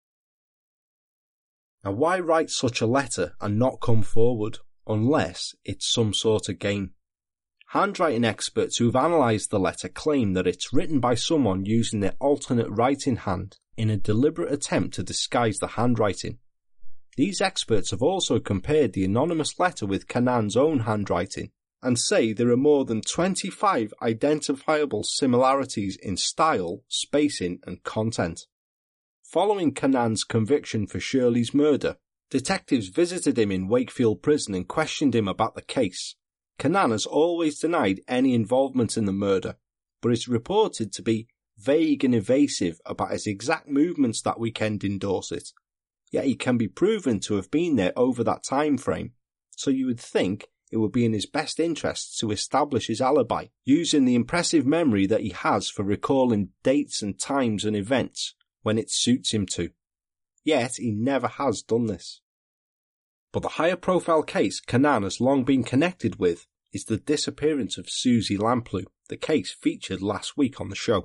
Now, why write such a letter and not come forward, unless it's some sort of game? Handwriting experts who've analysed the letter claim that it's written by someone using their alternate writing hand in a deliberate attempt to disguise the handwriting. These experts have also compared the anonymous letter with Canaan's own handwriting and say there are more than twenty-five identifiable similarities in style, spacing and content. Following Canaan's conviction for Shirley's murder, detectives visited him in Wakefield Prison and questioned him about the case. Canaan has always denied any involvement in the murder, but is reported to be vague and evasive about his exact movements that weekend in Dorset. Yet he can be proven to have been there over that time frame, so you would think it would be in his best interests to establish his alibi, using the impressive memory that he has for recalling dates and times and events when it suits him to. Yet he never has done this. But the higher profile case Canaan has long been connected with is the disappearance of Susie Lamplugh, the case featured last week on the show.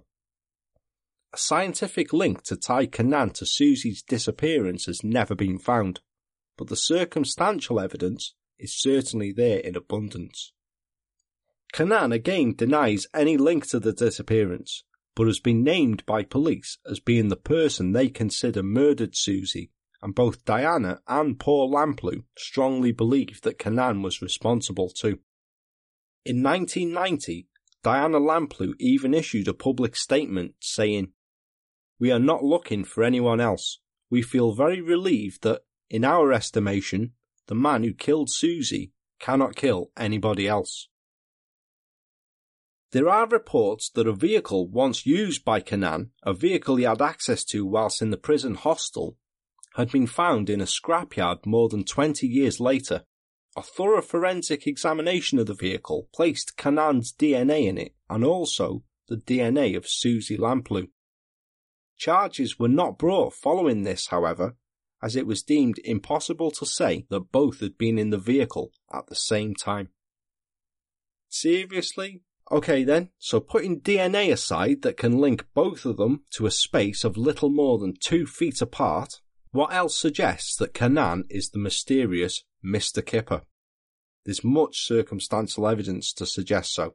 A scientific link to tie Canaan to Susie's disappearance has never been found, but the circumstantial evidence is certainly there in abundance. Canaan again denies any link to the disappearance, but has been named by police as being the person they consider murdered Susie, and both Diana and Paul Lamplugh strongly believe that Canaan was responsible too. In nineteen ninety, Diana Lamplugh even issued a public statement saying, "We are not looking for anyone else. we feel very relieved that, in our estimation, the man who killed Susie cannot kill anybody else. There are reports that a vehicle once used by Kenan, a vehicle he had access to whilst in the prison hostel, had been found in a scrapyard more than twenty years later. A thorough forensic examination of the vehicle placed Kenan's D N A in it and also the D N A of Susie Lamplugh. Charges were not brought following this, however, as it was deemed impossible to say that both had been in the vehicle at the same time. Seriously? Okay then, so putting D N A aside that can link both of them to a space of little more than two feet apart, what else suggests that Kenan is the mysterious Mister Kipper? There's much circumstantial evidence to suggest so.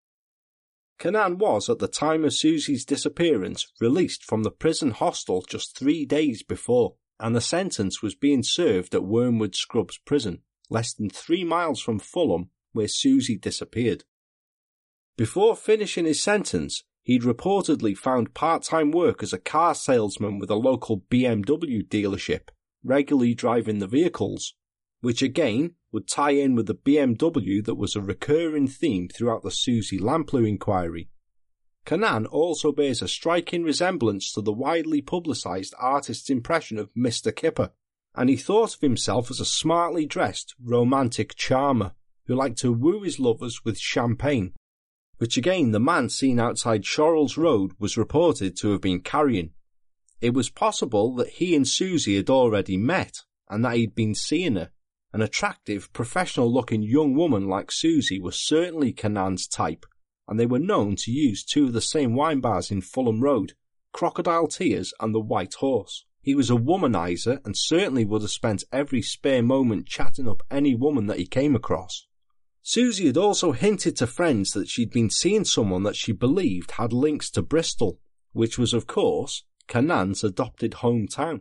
Kenan was, at the time of Susie's disappearance, released from the prison hostel just three days before, and the sentence was being served at Wormwood Scrubs prison, less than three miles from Fulham, where Susie disappeared. Before finishing his sentence, he'd reportedly found part-time work as a car salesman with a local B M W dealership, regularly driving the vehicles, which again would tie in with the B M W that was a recurring theme throughout the Susie Lamplugh inquiry. Kenan also bears a striking resemblance to the widely publicised artist's impression of Mister Kipper, and he thought of himself as a smartly dressed, romantic charmer who liked to woo his lovers with champagne, which again the man seen outside Shorrells Road was reported to have been carrying. It was possible that he and Susie had already met, and that he'd been seeing her. An attractive, professional-looking young woman like Susie was certainly Kenan's type, and they were known to use two of the same wine bars in Fulham Road, Crocodile Tears and the White Horse. He was a womanizer and certainly would have spent every spare moment chatting up any woman that he came across. Susie had also hinted to friends that she'd been seeing someone that she believed had links to Bristol, which was of course Kenan's adopted hometown.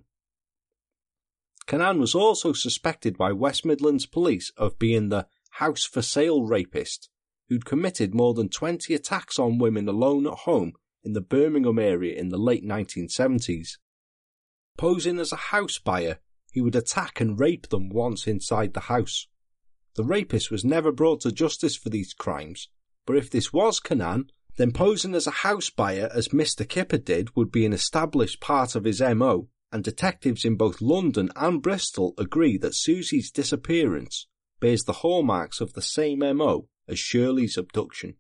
Kenan was also suspected by West Midlands police of being the house for sale rapist who'd committed more than twenty attacks on women alone at home in the Birmingham area in the late nineteen seventies. Posing as a house buyer, he would attack and rape them once inside the house. The rapist was never brought to justice for these crimes, but if this was Kenan, then posing as a house buyer as Mister Kipper did would be an established part of his M O, and detectives in both London and Bristol agree that Susie's disappearance bears the hallmarks of the same M O as Shirley's abduction.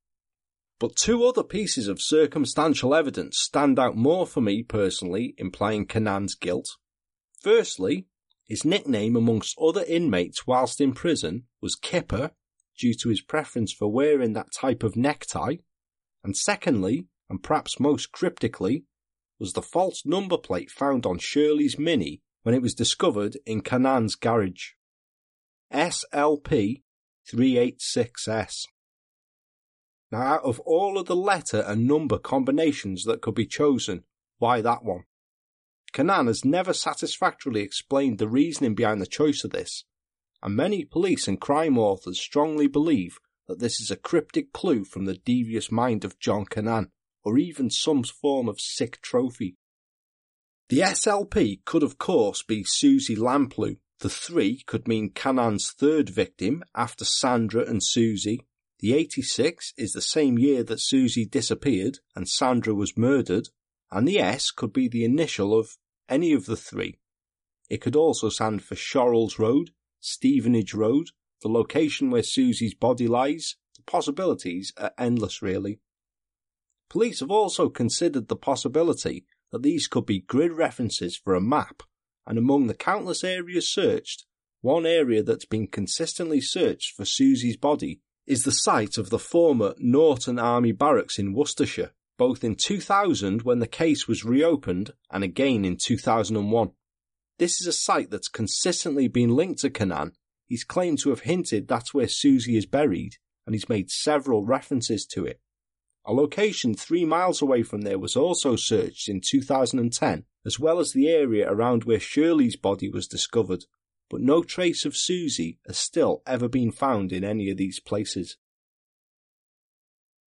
But two other pieces of circumstantial evidence stand out more for me personally, implying Kenan's guilt. Firstly, his nickname amongst other inmates whilst in prison was Kipper, due to his preference for wearing that type of necktie, and secondly, and perhaps most cryptically, was the false number plate found on Shirley's Mini when it was discovered in Kenan's garage. S L P three eighty-six S. Now, out of all of the letter and number combinations that could be chosen, why that one? Kenan has never satisfactorily explained the reasoning behind the choice of this, and many police and crime authors strongly believe that this is a cryptic clue from the devious mind of John Kenan, or even some form of sick trophy. The S L P could of course be Susie Lamplugh. The three could mean Kenan's third victim after Sandra and Susie. The eighty-six is the same year that Susie disappeared and Sandra was murdered, and the S could be the initial of any of the three. It could also stand for Shorrells Road, Stevenage Road, the location where Susie's body lies. The possibilities are endless, really. Police have also considered the possibility that these could be grid references for a map, and among the countless areas searched, one area that's been consistently searched for Susie's body is the site of the former Norton Army Barracks in Worcestershire, both in two thousand when the case was reopened and again in two thousand one. This is a site that's consistently been linked to Kenan. He's claimed to have hinted that's where Susie is buried, and he's made several references to it. A location three miles away from there was also searched in two thousand ten, as well as the area around where Shirley's body was discovered, but no trace of Susie has still ever been found in any of these places.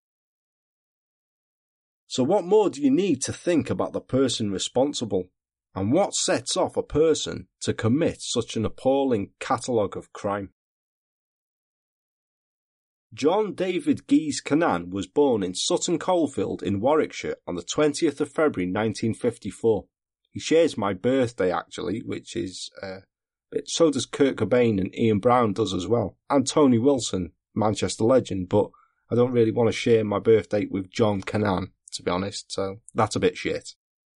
So what more do you need to think about the person responsible? And what sets off a person to commit such an appalling catalogue of crime? John David Geese Cannan was born in Sutton Coldfield in Warwickshire on the twentieth of February nineteen fifty-four. He shares my birthday actually, which is, uh, so does Kurt Cobain, and Ian Brown does as well, and Tony Wilson, Manchester legend, but I don't really want to share my birthday with John Cannan, to be honest, so that's a bit shit.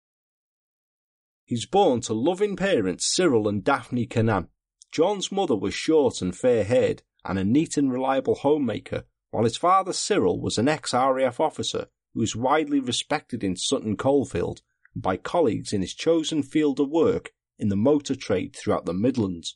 He's born to loving parents Cyril and Daphne Cannan. John's mother was short and fair-haired, and a neat and reliable homemaker, while his father Cyril was an ex-R A F officer who was widely respected in Sutton Coldfield and by colleagues in his chosen field of work in the motor trade throughout the Midlands.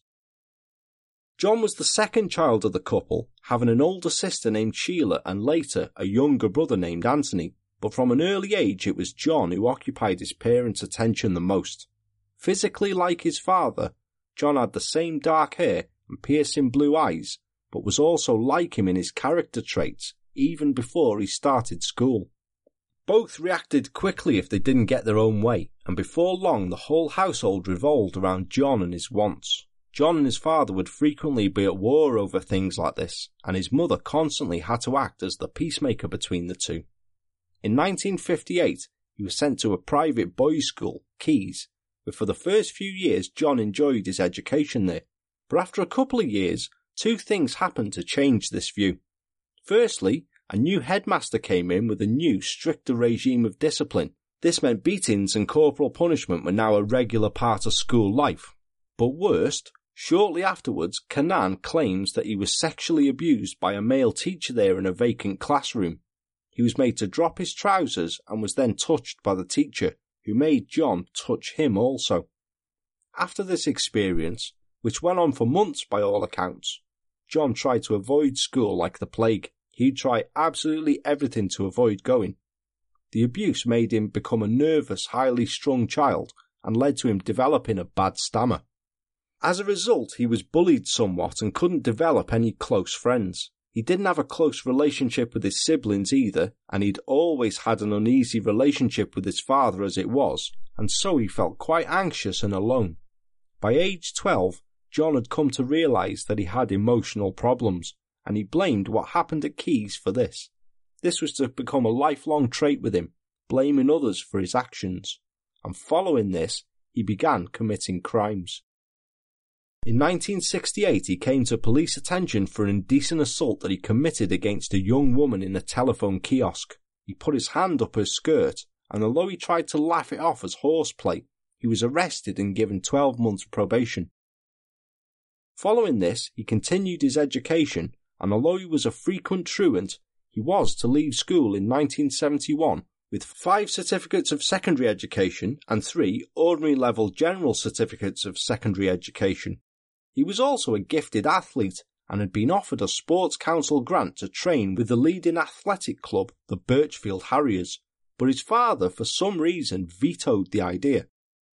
John was the second child of the couple, having an older sister named Sheila and later a younger brother named Anthony, but from an early age it was John who occupied his parents' attention the most. Physically like his father, John had the same dark hair and piercing blue eyes, but was also like him in his character traits, even before he started school. Both reacted quickly if they didn't get their own way, and before long the whole household revolved around John and his wants. John and his father would frequently be at war over things like this, and his mother constantly had to act as the peacemaker between the two. In nineteen fifty-eight, he was sent to a private boys' school, Keys, where for the first few years John enjoyed his education there. But after a couple of years, two things happened to change this view. Firstly, a new headmaster came in with a new, stricter regime of discipline. This meant beatings and corporal punishment were now a regular part of school life. But worst, shortly afterwards, Cannan claims that he was sexually abused by a male teacher there in a vacant classroom. He was made to drop his trousers and was then touched by the teacher, who made John touch him also. After this experience, which went on for months by all accounts, John tried to avoid school like the plague. He'd try absolutely everything to avoid going. The abuse made him become a nervous, highly strung child and led to him developing a bad stammer. As a result, he was bullied somewhat and couldn't develop any close friends. He didn't have a close relationship with his siblings either, and he'd always had an uneasy relationship with his father as it was, and so he felt quite anxious and alone. By age twelve, John had come to realise that he had emotional problems, and he blamed what happened at Keys for this. This was to become a lifelong trait with him, blaming others for his actions, and following this, he began committing crimes. In nineteen sixty-eight, he came to police attention for an indecent assault that he committed against a young woman in a telephone kiosk. He put his hand up her skirt, and although he tried to laugh it off as horseplay, he was arrested and given twelve months probation. Following this, he continued his education, and although he was a frequent truant, he was to leave school in nineteen seventy-one with five certificates of secondary education and three ordinary-level general certificates of secondary education. He was also a gifted athlete and had been offered a Sports Council grant to train with the leading athletic club, the Birchfield Harriers, but his father, for some reason, vetoed the idea.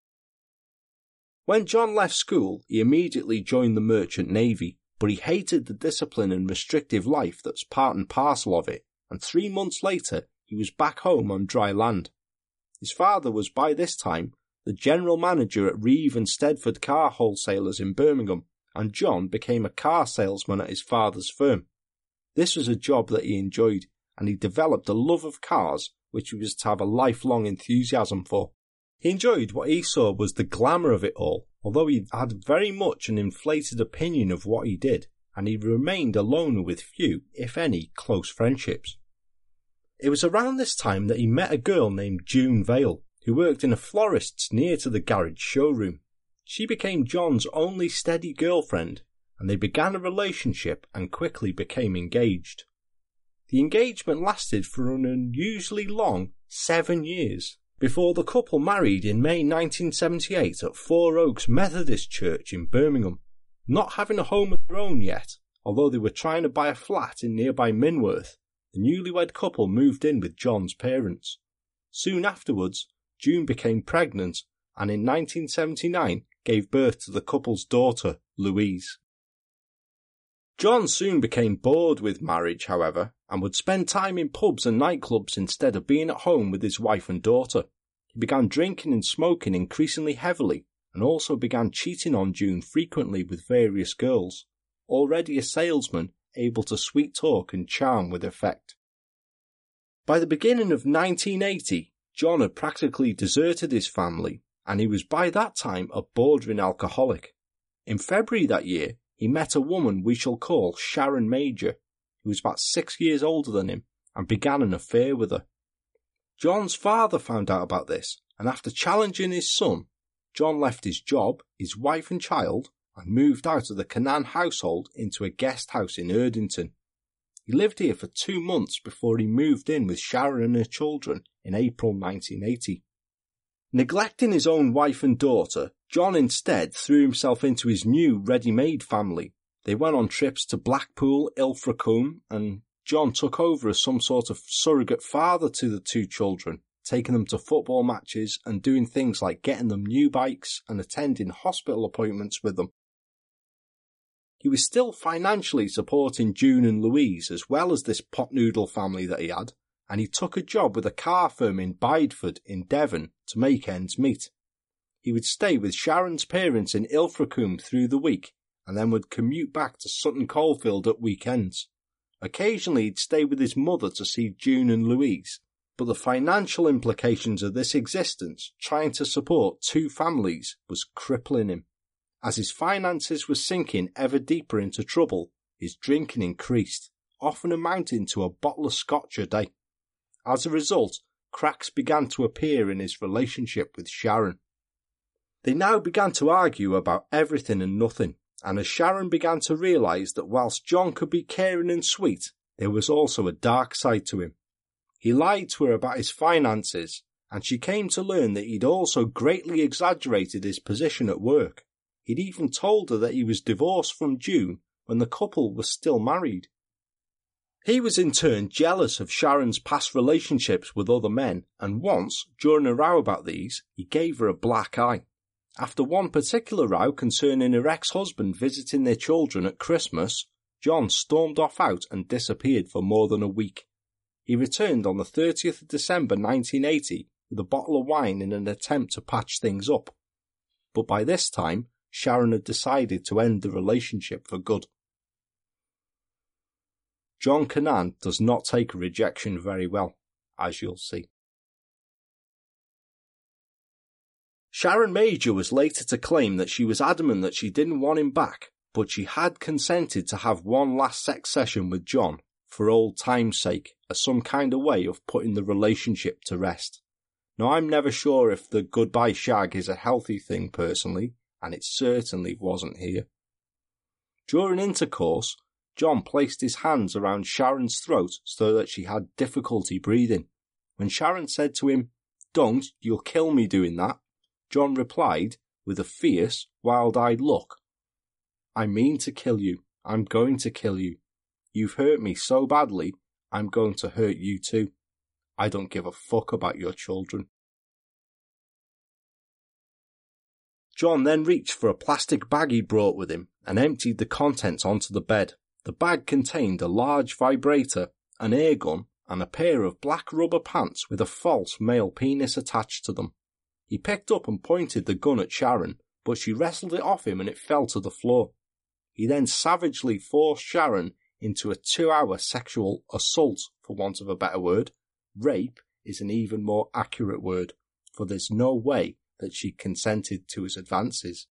When John left school, he immediately joined the Merchant Navy, but he hated the discipline and restrictive life that's part and parcel of it, and three months later he was back home on dry land. His father was by this time the general manager at Reeve and Stedford Car Wholesalers in Birmingham, and John became a car salesman at his father's firm. This was a job that he enjoyed, and he developed a love of cars which he was to have a lifelong enthusiasm for. He enjoyed what he saw was the glamour of it all, although he had very much an inflated opinion of what he did, and he remained alone with few, if any, close friendships. It was around this time that he met a girl named June Vale, who worked in a florist's near to the garage showroom. She became John's only steady girlfriend, and they began a relationship and quickly became engaged. The engagement lasted for an unusually long seven years, before the couple married in May nineteen seventy-eight at Four Oaks Methodist Church in Birmingham. Not having a home of their own yet, although they were trying to buy a flat in nearby Minworth, the newlywed couple moved in with John's parents. Soon afterwards, June became pregnant and in nineteen seventy-nine gave birth to the couple's daughter, Louise. John soon became bored with marriage, however, and would spend time in pubs and nightclubs instead of being at home with his wife and daughter. He began drinking and smoking increasingly heavily and also began cheating on June frequently with various girls, already a salesman able to sweet talk and charm with effect. By the beginning of nineteen eighty, John had practically deserted his family, and he was by that time a bordering alcoholic. In February that year, he met a woman we shall call Sharon Major, who was about six years older than him, and began an affair with her. John's father found out about this, and after challenging his son, John left his job, his wife and child, and moved out of the Canaan household into a guest house in Erdington. He lived here for two months before he moved in with Sharon and her children in April nineteen eighty. Neglecting his own wife and daughter, John instead threw himself into his new ready-made family. They went on trips to Blackpool, Ilfracombe, and John took over as some sort of surrogate father to the two children, taking them to football matches and doing things like getting them new bikes and attending hospital appointments with them. He was still financially supporting June and Louise as well as this pot noodle family that he had, and he took a job with a car firm in Bideford in Devon to make ends meet. He would stay with Sharon's parents in Ilfracombe through the week and then would commute back to Sutton Coldfield at weekends. Occasionally he'd stay with his mother to see June and Louise, but the financial implications of this existence, trying to support two families, was crippling him. As his finances were sinking ever deeper into trouble, his drinking increased, often amounting to a bottle of scotch a day. As a result, cracks began to appear in his relationship with Sharon. They now began to argue about everything and nothing, and as Sharon began to realise that whilst John could be caring and sweet, there was also a dark side to him. He lied to her about his finances, and she came to learn that he'd also greatly exaggerated his position at work. He'd even told her that he was divorced from June when the couple was still married. He was in turn jealous of Sharon's past relationships with other men, and once, during a row about these, he gave her a black eye. After one particular row concerning her ex-husband visiting their children at Christmas, John stormed off out and disappeared for more than a week. He returned on the thirtieth of December nineteen eighty with a bottle of wine in an attempt to patch things up. But by this time, Sharon had decided to end the relationship for good. John Canaan does not take rejection very well, as you'll see. Sharon Major was later to claim that she was adamant that she didn't want him back, but she had consented to have one last sex session with John, for old time's sake, as some kind of way of putting the relationship to rest. Now, I'm never sure if the goodbye shag is a healthy thing personally, and it certainly wasn't here. During intercourse, John placed his hands around Sharon's throat so that she had difficulty breathing. When Sharon said to him, "Don't, you'll kill me doing that," John replied, with a fierce, wild-eyed look, "I mean to kill you. I'm going to kill you. You've hurt me so badly, I'm going to hurt you too. I don't give a fuck about your children." John then reached for a plastic bag he brought with him and emptied the contents onto the bed. The bag contained a large vibrator, an air gun, and a pair of black rubber pants with a false male penis attached to them. He picked up and pointed the gun at Sharon, but she wrestled it off him and it fell to the floor. He then savagely forced Sharon into a two-hour sexual assault, for want of a better word. Rape is an even more accurate word, for there's no way that she consented to his advances.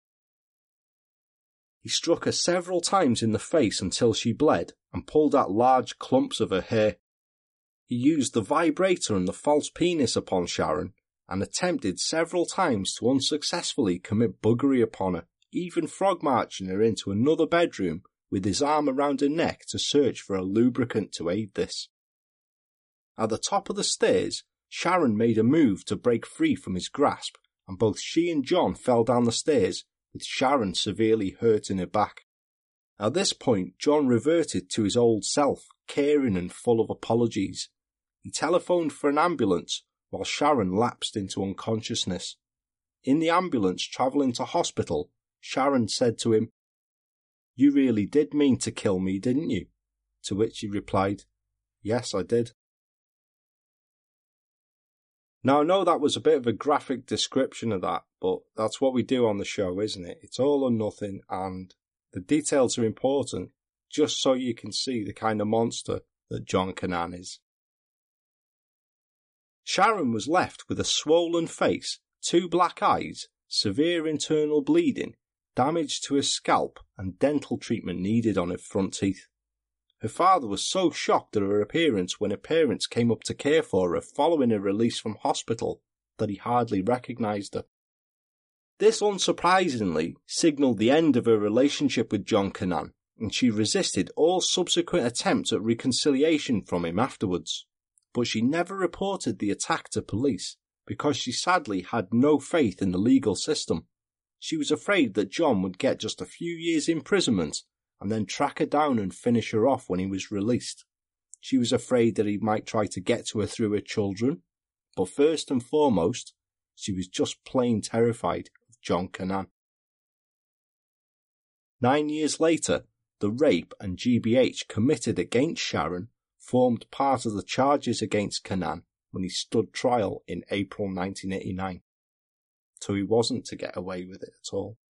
He struck her several times in the face until she bled and pulled out large clumps of her hair. He used the vibrator and the false penis upon Sharon and attempted several times to unsuccessfully commit buggery upon her, even frog-marching her into another bedroom with his arm around her neck to search for a lubricant to aid this. At the top of the stairs, Sharon made a move to break free from his grasp, and both she and John fell down the stairs, with Sharon severely hurt in her back. At this point, John reverted to his old self, caring and full of apologies. He telephoned for an ambulance, while Sharon lapsed into unconsciousness. In the ambulance travelling to hospital, Sharon said to him, "You really did mean to kill me, didn't you?" To which he replied, "Yes, I did." Now, I know that was a bit of a graphic description of that, but that's what we do on the show, isn't it? It's all or nothing, and the details are important, just so you can see the kind of monster that John Cannan is. Sharon was left with a swollen face, two black eyes, severe internal bleeding, damage to her scalp, and dental treatment needed on her front teeth. Her father was so shocked at her appearance when her parents came up to care for her following her release from hospital that he hardly recognised her. This unsurprisingly signalled the end of her relationship with John Cannan, and she resisted all subsequent attempts at reconciliation from him afterwards. But she never reported the attack to police because she sadly had no faith in the legal system. She was afraid that John would get just a few years imprisonment and then track her down and finish her off when he was released. She was afraid that he might try to get to her through her children, but first and foremost, she was just plain terrified of John Cannan. Nine years later, the rape and G B H committed against Sharon formed part of the charges against Cannan when he stood trial in April nineteen eighty-nine. So he wasn't to get away with it at all.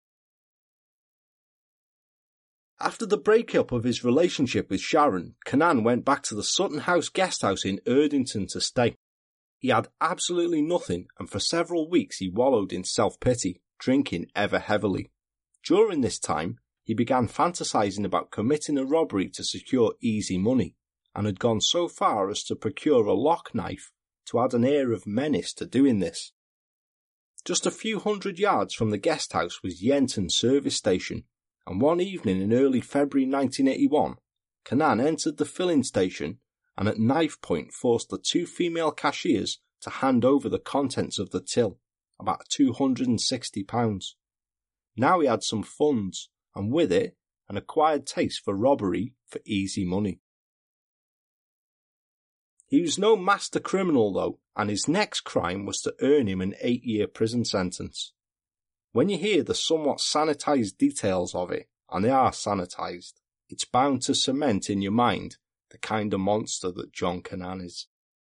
After the breakup of his relationship with Sharon, Cannan went back to the Sutton House guest house in Erdington to stay. He had absolutely nothing, and for several weeks he wallowed in self-pity, drinking ever heavily. During this time, he began fantasizing about committing a robbery to secure easy money, and had gone so far as to procure a lock knife to add an air of menace to doing this. Just a few hundred yards from the guest house was Yenton service station, and one evening in early February nineteen eighty-one, Cannan entered the filling station and at knife point forced the two female cashiers to hand over the contents of the till, about two hundred sixty pounds. Now he had some funds, and with it, an acquired taste for robbery for easy money. He was no master criminal though, and his next crime was to earn him an eight-year prison sentence. When you hear the somewhat sanitised details of it, and they are sanitised, it's bound to cement in your mind the kind of monster that John Cannan is.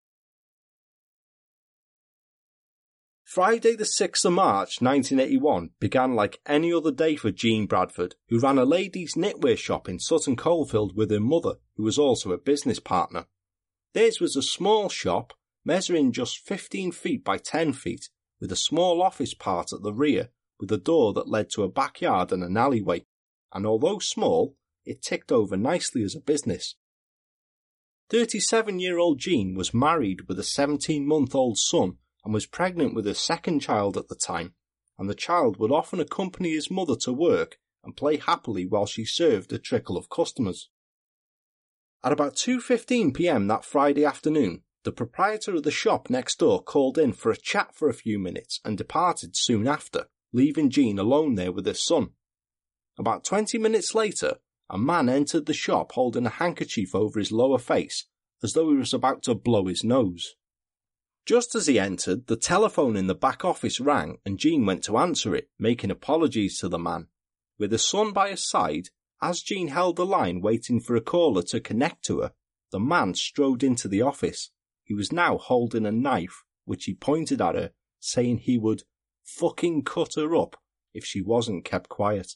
Friday the sixth of March nineteen eighty-one began like any other day for Jean Bradford, who ran a ladies' knitwear shop in Sutton Coldfield with her mother, who was also a business partner. Theirs was a small shop, measuring just fifteen feet by ten feet, with a small office part at the rear, with a door that led to a backyard and an alleyway, and although small, it ticked over nicely as a business. thirty-seven-year-old Jean was married with a seventeen-month-old son and was pregnant with her second child at the time, and the child would often accompany his mother to work and play happily while she served a trickle of customers. At about two fifteen p m that Friday afternoon, the proprietor of the shop next door called in for a chat for a few minutes and departed soon after, leaving Jean alone there with her son. About twenty minutes later, a man entered the shop holding a handkerchief over his lower face, as though he was about to blow his nose. Just as he entered, the telephone in the back office rang and Jean went to answer it, making apologies to the man. With her son by her side, as Jean held the line waiting for a caller to connect to her, the man strode into the office. He was now holding a knife, which he pointed at her, saying he would fucking cut her up if she wasn't kept quiet.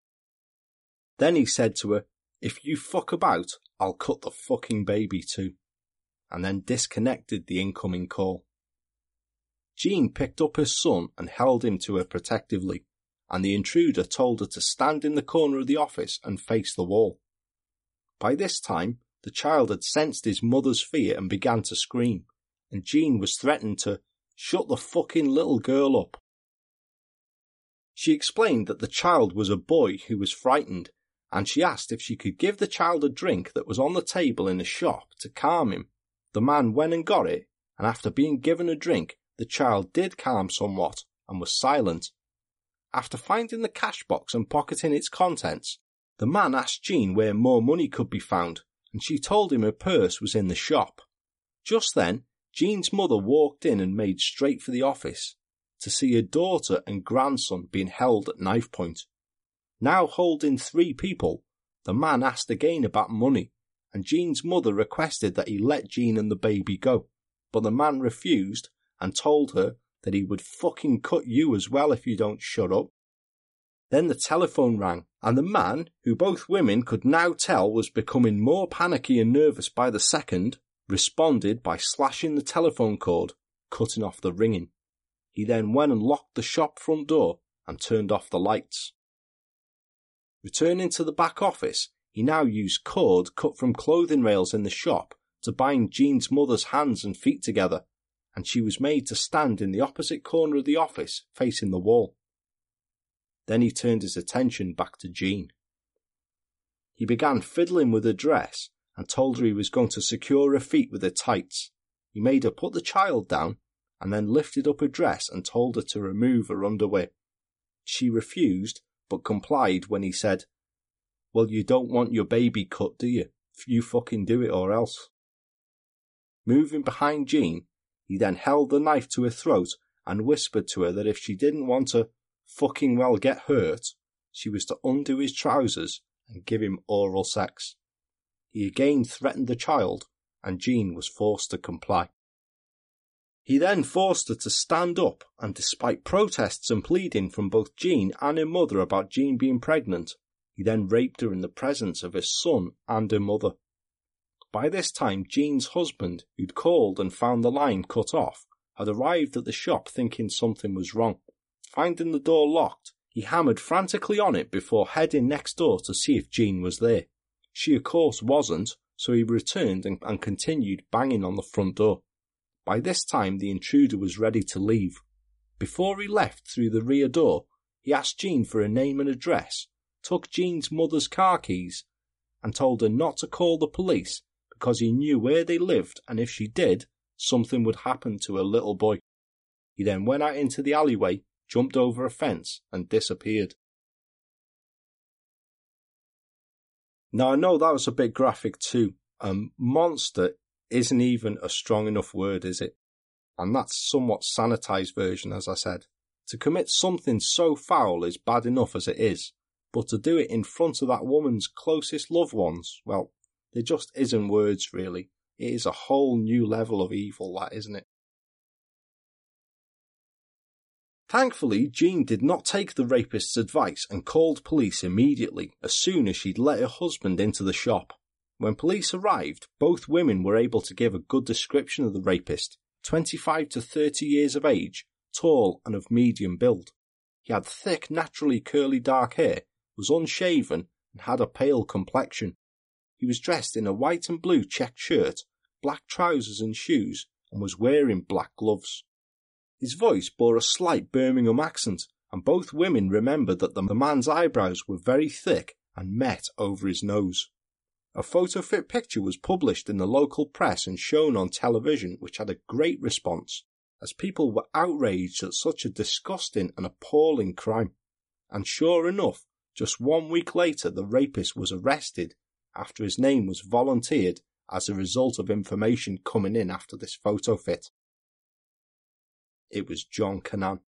Then he said to her, "If you fuck about, I'll cut the fucking baby too," and then disconnected the incoming call. Jean picked up her son and held him to her protectively, and the intruder told her to stand in the corner of the office and face the wall. By this time, the child had sensed his mother's fear and began to scream, and Jean was threatened to shut the fucking little girl up. She explained that the child was a boy who was frightened, and she asked if she could give the child a drink that was on the table in the shop to calm him. The man went and got it, and after being given a drink, the child did calm somewhat and was silent. After finding the cash box and pocketing its contents, the man asked Jean where more money could be found, and she told him her purse was in the shop. Just then, Jean's mother walked in and made straight for the office to see her daughter and grandson being held at knife point. Now holding three people, the man asked again about money, and Jean's mother requested that he let Jean and the baby go, but the man refused and told her that he would fucking cut you as well if you don't shut up. Then the telephone rang, and the man, who both women could now tell was becoming more panicky and nervous by the second, responded by slashing the telephone cord, cutting off the ringing. He then went and locked the shop front door and turned off the lights. Returning to the back office, he now used cord cut from clothing rails in the shop to bind Jean's mother's hands and feet together, and she was made to stand in the opposite corner of the office facing the wall. Then he turned his attention back to Jean. He began fiddling with her dress and told her he was going to secure her feet with her tights. He made her put the child down and then lifted up her dress and told her to remove her underwear. She refused, but complied when he said, "Well, you don't want your baby cut, do you? You fucking do it or else." Moving behind Jean, he then held the knife to her throat and whispered to her that if she didn't want to fucking well get hurt, she was to undo his trousers and give him oral sex. He again threatened the child, and Jean was forced to comply. He then forced her to stand up, and despite protests and pleading from both Jean and her mother about Jean being pregnant, he then raped her in the presence of his son and her mother. By this time, Jean's husband, who'd called and found the line cut off, had arrived at the shop thinking something was wrong. Finding the door locked, he hammered frantically on it before heading next door to see if Jean was there. She of course wasn't, so he returned and, and continued banging on the front door. By this time the intruder was ready to leave. Before he left through the rear door, he asked Jean for her name and address, took Jean's mother's car keys, and told her not to call the police because he knew where they lived, and if she did, something would happen to her little boy. He then went out into the alleyway, jumped over a fence, and disappeared. Now I know that was a bit graphic too. Um, monster isn't even a strong enough word, is it? And that's a somewhat sanitised version, as I said. To commit something so foul is bad enough as it is, but to do it in front of that woman's closest loved ones, well, there just isn't words really. It is a whole new level of evil, that, isn't it? Thankfully, Jean did not take the rapist's advice and called police immediately as soon as she'd let her husband into the shop. When police arrived, both women were able to give a good description of the rapist, twenty-five to thirty years of age, tall and of medium build. He had thick, naturally curly dark hair, was unshaven and had a pale complexion. He was dressed in a white and blue checked shirt, black trousers and shoes, and was wearing black gloves. His voice bore a slight Birmingham accent, and both women remembered that the man's eyebrows were very thick and met over his nose. A photo fit picture was published in the local press and shown on television, which had a great response, as people were outraged at such a disgusting and appalling crime. And sure enough, just one week later the rapist was arrested after his name was volunteered as a result of information coming in after this photo fit. It was John Cannan.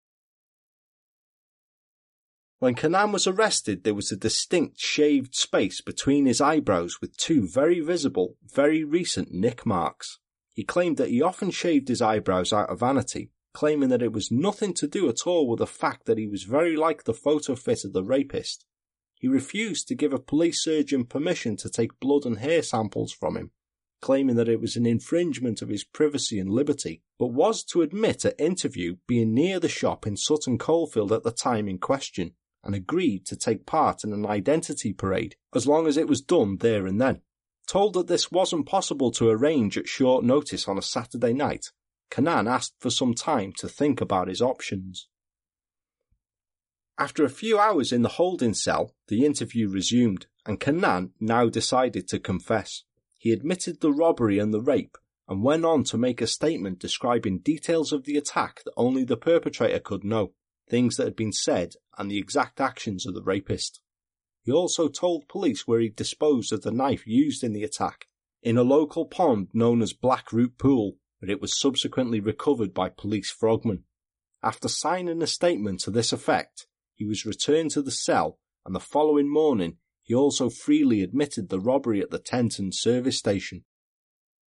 When Cannan was arrested, there was a distinct shaved space between his eyebrows with two very visible, very recent nick marks. He claimed that he often shaved his eyebrows out of vanity, claiming that it was nothing to do at all with the fact that he was very like the photo fit of the rapist. He refused to give a police surgeon permission to take blood and hair samples from him, claiming that it was an infringement of his privacy and liberty, but was to admit at interview being near the shop in Sutton Coldfield at the time in question, and agreed to take part in an identity parade as long as it was done there and then. Told that this wasn't possible to arrange at short notice on a Saturday night, Cannan asked for some time to think about his options. After a few hours in the holding cell, the interview resumed, and Cannan now decided to confess. He admitted the robbery and the rape, and went on to make a statement describing details of the attack that only the perpetrator could know, things that had been said, and the exact actions of the rapist. He also told police where he disposed of the knife used in the attack, in a local pond known as Blackroot Pool, where it was subsequently recovered by police frogmen. After signing a statement to this effect, he was returned to the cell, and the following morning he also freely admitted the robbery at the Tenton service station.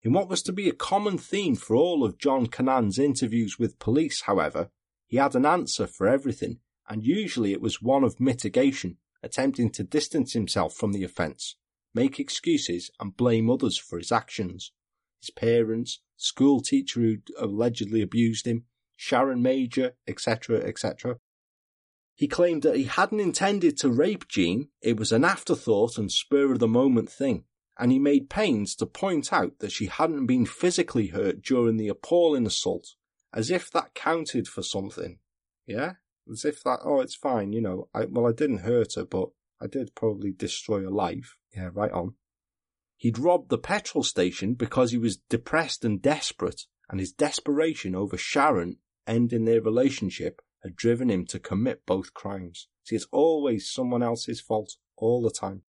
In what was to be a common theme for all of John Cannan's interviews with police, however, he had an answer for everything, and usually it was one of mitigation, attempting to distance himself from the offence, make excuses and blame others for his actions. His parents, school teacher who allegedly abused him, Sharon Major, et cetera, et cetera. He claimed that he hadn't intended to rape Jean, it was an afterthought and spur-of-the-moment thing, and he made pains to point out that she hadn't been physically hurt during the appalling assault, as if that counted for something. Yeah? As if that, oh, it's fine, you know, I, well, I didn't hurt her, but I did probably destroy her life. Yeah, right on. He'd robbed the petrol station because he was depressed and desperate, and his desperation over Sharon ending their relationship had driven him to commit both crimes. See, it's always someone else's fault, all the time.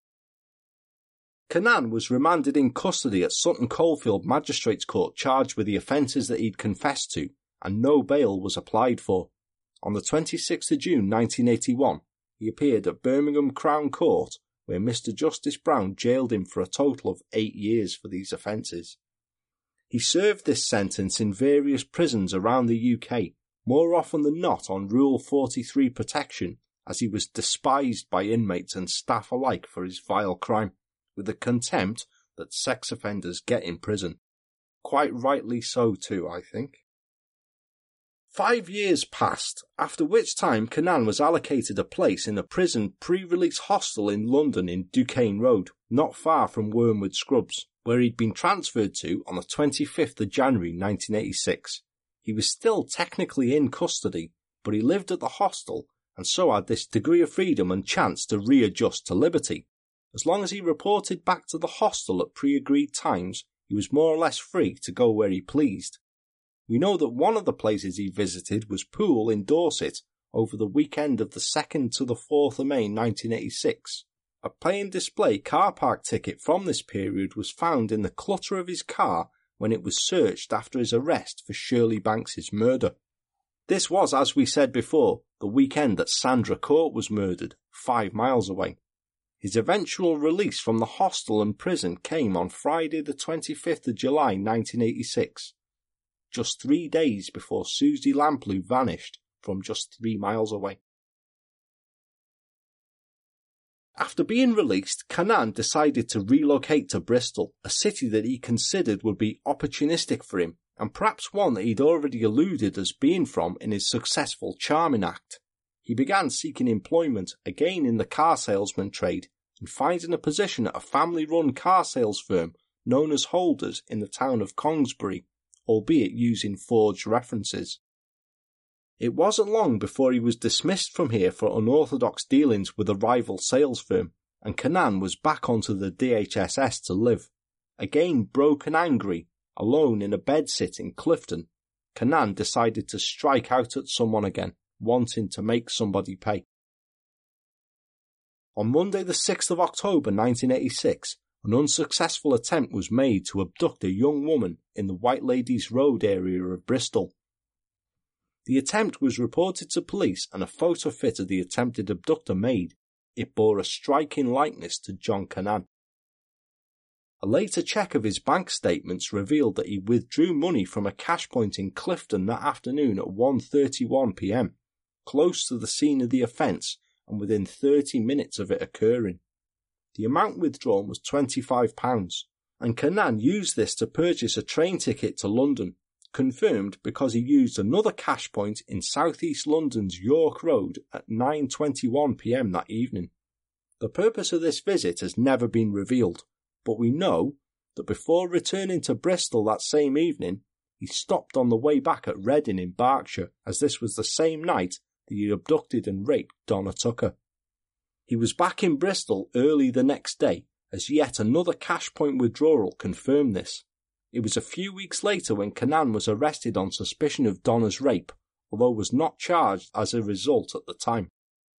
Cannan was remanded in custody at Sutton Coldfield Magistrates Court charged with the offences that he'd confessed to, and no bail was applied for. On the twenty-sixth of June nineteen eighty-one, he appeared at Birmingham Crown Court, where Mister Justice Brown jailed him for a total of eight years for these offences. He served this sentence in various prisons around the U K, more often than not on Rule forty-three protection, as he was despised by inmates and staff alike for his vile crime, with the contempt that sex offenders get in prison. Quite rightly so too, I think. Five years passed, after which time Cannan was allocated a place in a prison pre-release hostel in London in Duquesne Road, not far from Wormwood Scrubs, where he'd been transferred to on the twenty-fifth of January nineteen eighty-six. He was still technically in custody, but he lived at the hostel and so had this degree of freedom and chance to readjust to liberty. As long as he reported back to the hostel at pre-agreed times, he was more or less free to go where he pleased. We know that one of the places he visited was Poole in Dorset over the weekend of the second to the fourth of May nineteen eighty-six. A pay-and display car park ticket from this period was found in the clutter of his car when it was searched after his arrest for Shirley Banks's murder. This was, as we said before, the weekend that Sandra Court was murdered, five miles away. His eventual release from the hostel and prison came on Friday the twenty-fifth of July nineteen eighty-six, just three days before Susie Lamplugh vanished from just three miles away. After being released, Cannan decided to relocate to Bristol, a city that he considered would be opportunistic for him, and perhaps one that he'd already alluded as being from in his successful charming act. He began seeking employment, again in the car salesman trade, and finding a position at a family-run car sales firm known as Holders in the town of Kongsbury, albeit using forged references. It wasn't long before he was dismissed from here for unorthodox dealings with a rival sales firm, and Cannan was back onto the D H S S to live. Again broke and angry, alone in a bedsit in Clifton, Cannan decided to strike out at someone again, wanting to make somebody pay. On Monday the sixth of October nineteen eighty-six, an unsuccessful attempt was made to abduct a young woman in the White Ladies Road area of Bristol. The attempt was reported to police and a photo fit of the attempted abductor made. It bore a striking likeness to John Cannan. A later check of his bank statements revealed that he withdrew money from a cash point in Clifton that afternoon at one thirty-one p m, close to the scene of the offence and within thirty minutes of it occurring. The amount withdrawn was twenty-five pounds, and Cannan used this to purchase a train ticket to London, confirmed because he used another cash point in South East London's York Road at nine twenty-one p m that evening. The purpose of this visit has never been revealed, but we know that before returning to Bristol that same evening, he stopped on the way back at Reading in Berkshire, as this was the same night that he abducted and raped Donna Tucker. He was back in Bristol early the next day, as yet another cash point withdrawal confirmed this. It was a few weeks later when Cannan was arrested on suspicion of Donna's rape, although was not charged as a result at the time.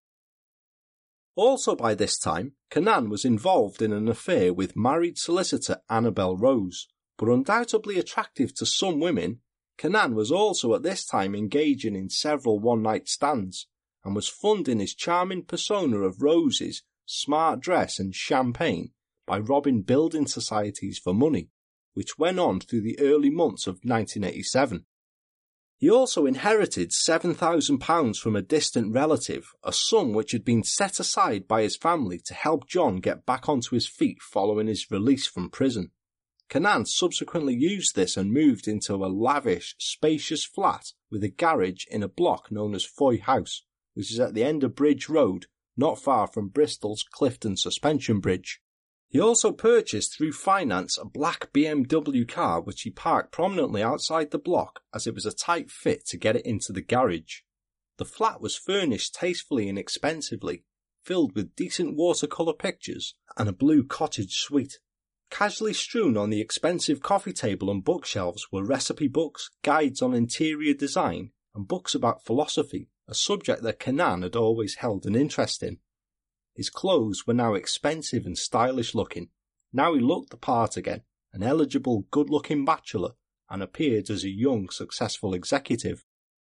Also by this time, Cannan was involved in an affair with married solicitor Annabel Rose, but undoubtedly attractive to some women, Cannan was also at this time engaging in several one-night stands, and was funding his charming persona of Rose's smart dress and champagne by robbing building societies for money, which went on through the early months of nineteen eighty-seven. He also inherited seven thousand pounds from a distant relative, a sum which had been set aside by his family to help John get back onto his feet following his release from prison. Canaan subsequently used this and moved into a lavish, spacious flat with a garage in a block known as Foy House, which is at the end of Bridge Road, not far from Bristol's Clifton Suspension Bridge. He also purchased through finance a black B M W car which he parked prominently outside the block as it was a tight fit to get it into the garage. The flat was furnished tastefully and expensively, filled with decent watercolour pictures and a blue cottage suite. Casually strewn on the expensive coffee table and bookshelves were recipe books, guides on interior design and books about philosophy, a subject that Canaan had always held an interest in. His clothes were now expensive and stylish looking. Now he looked the part again, an eligible, good-looking bachelor, and appeared as a young, successful executive.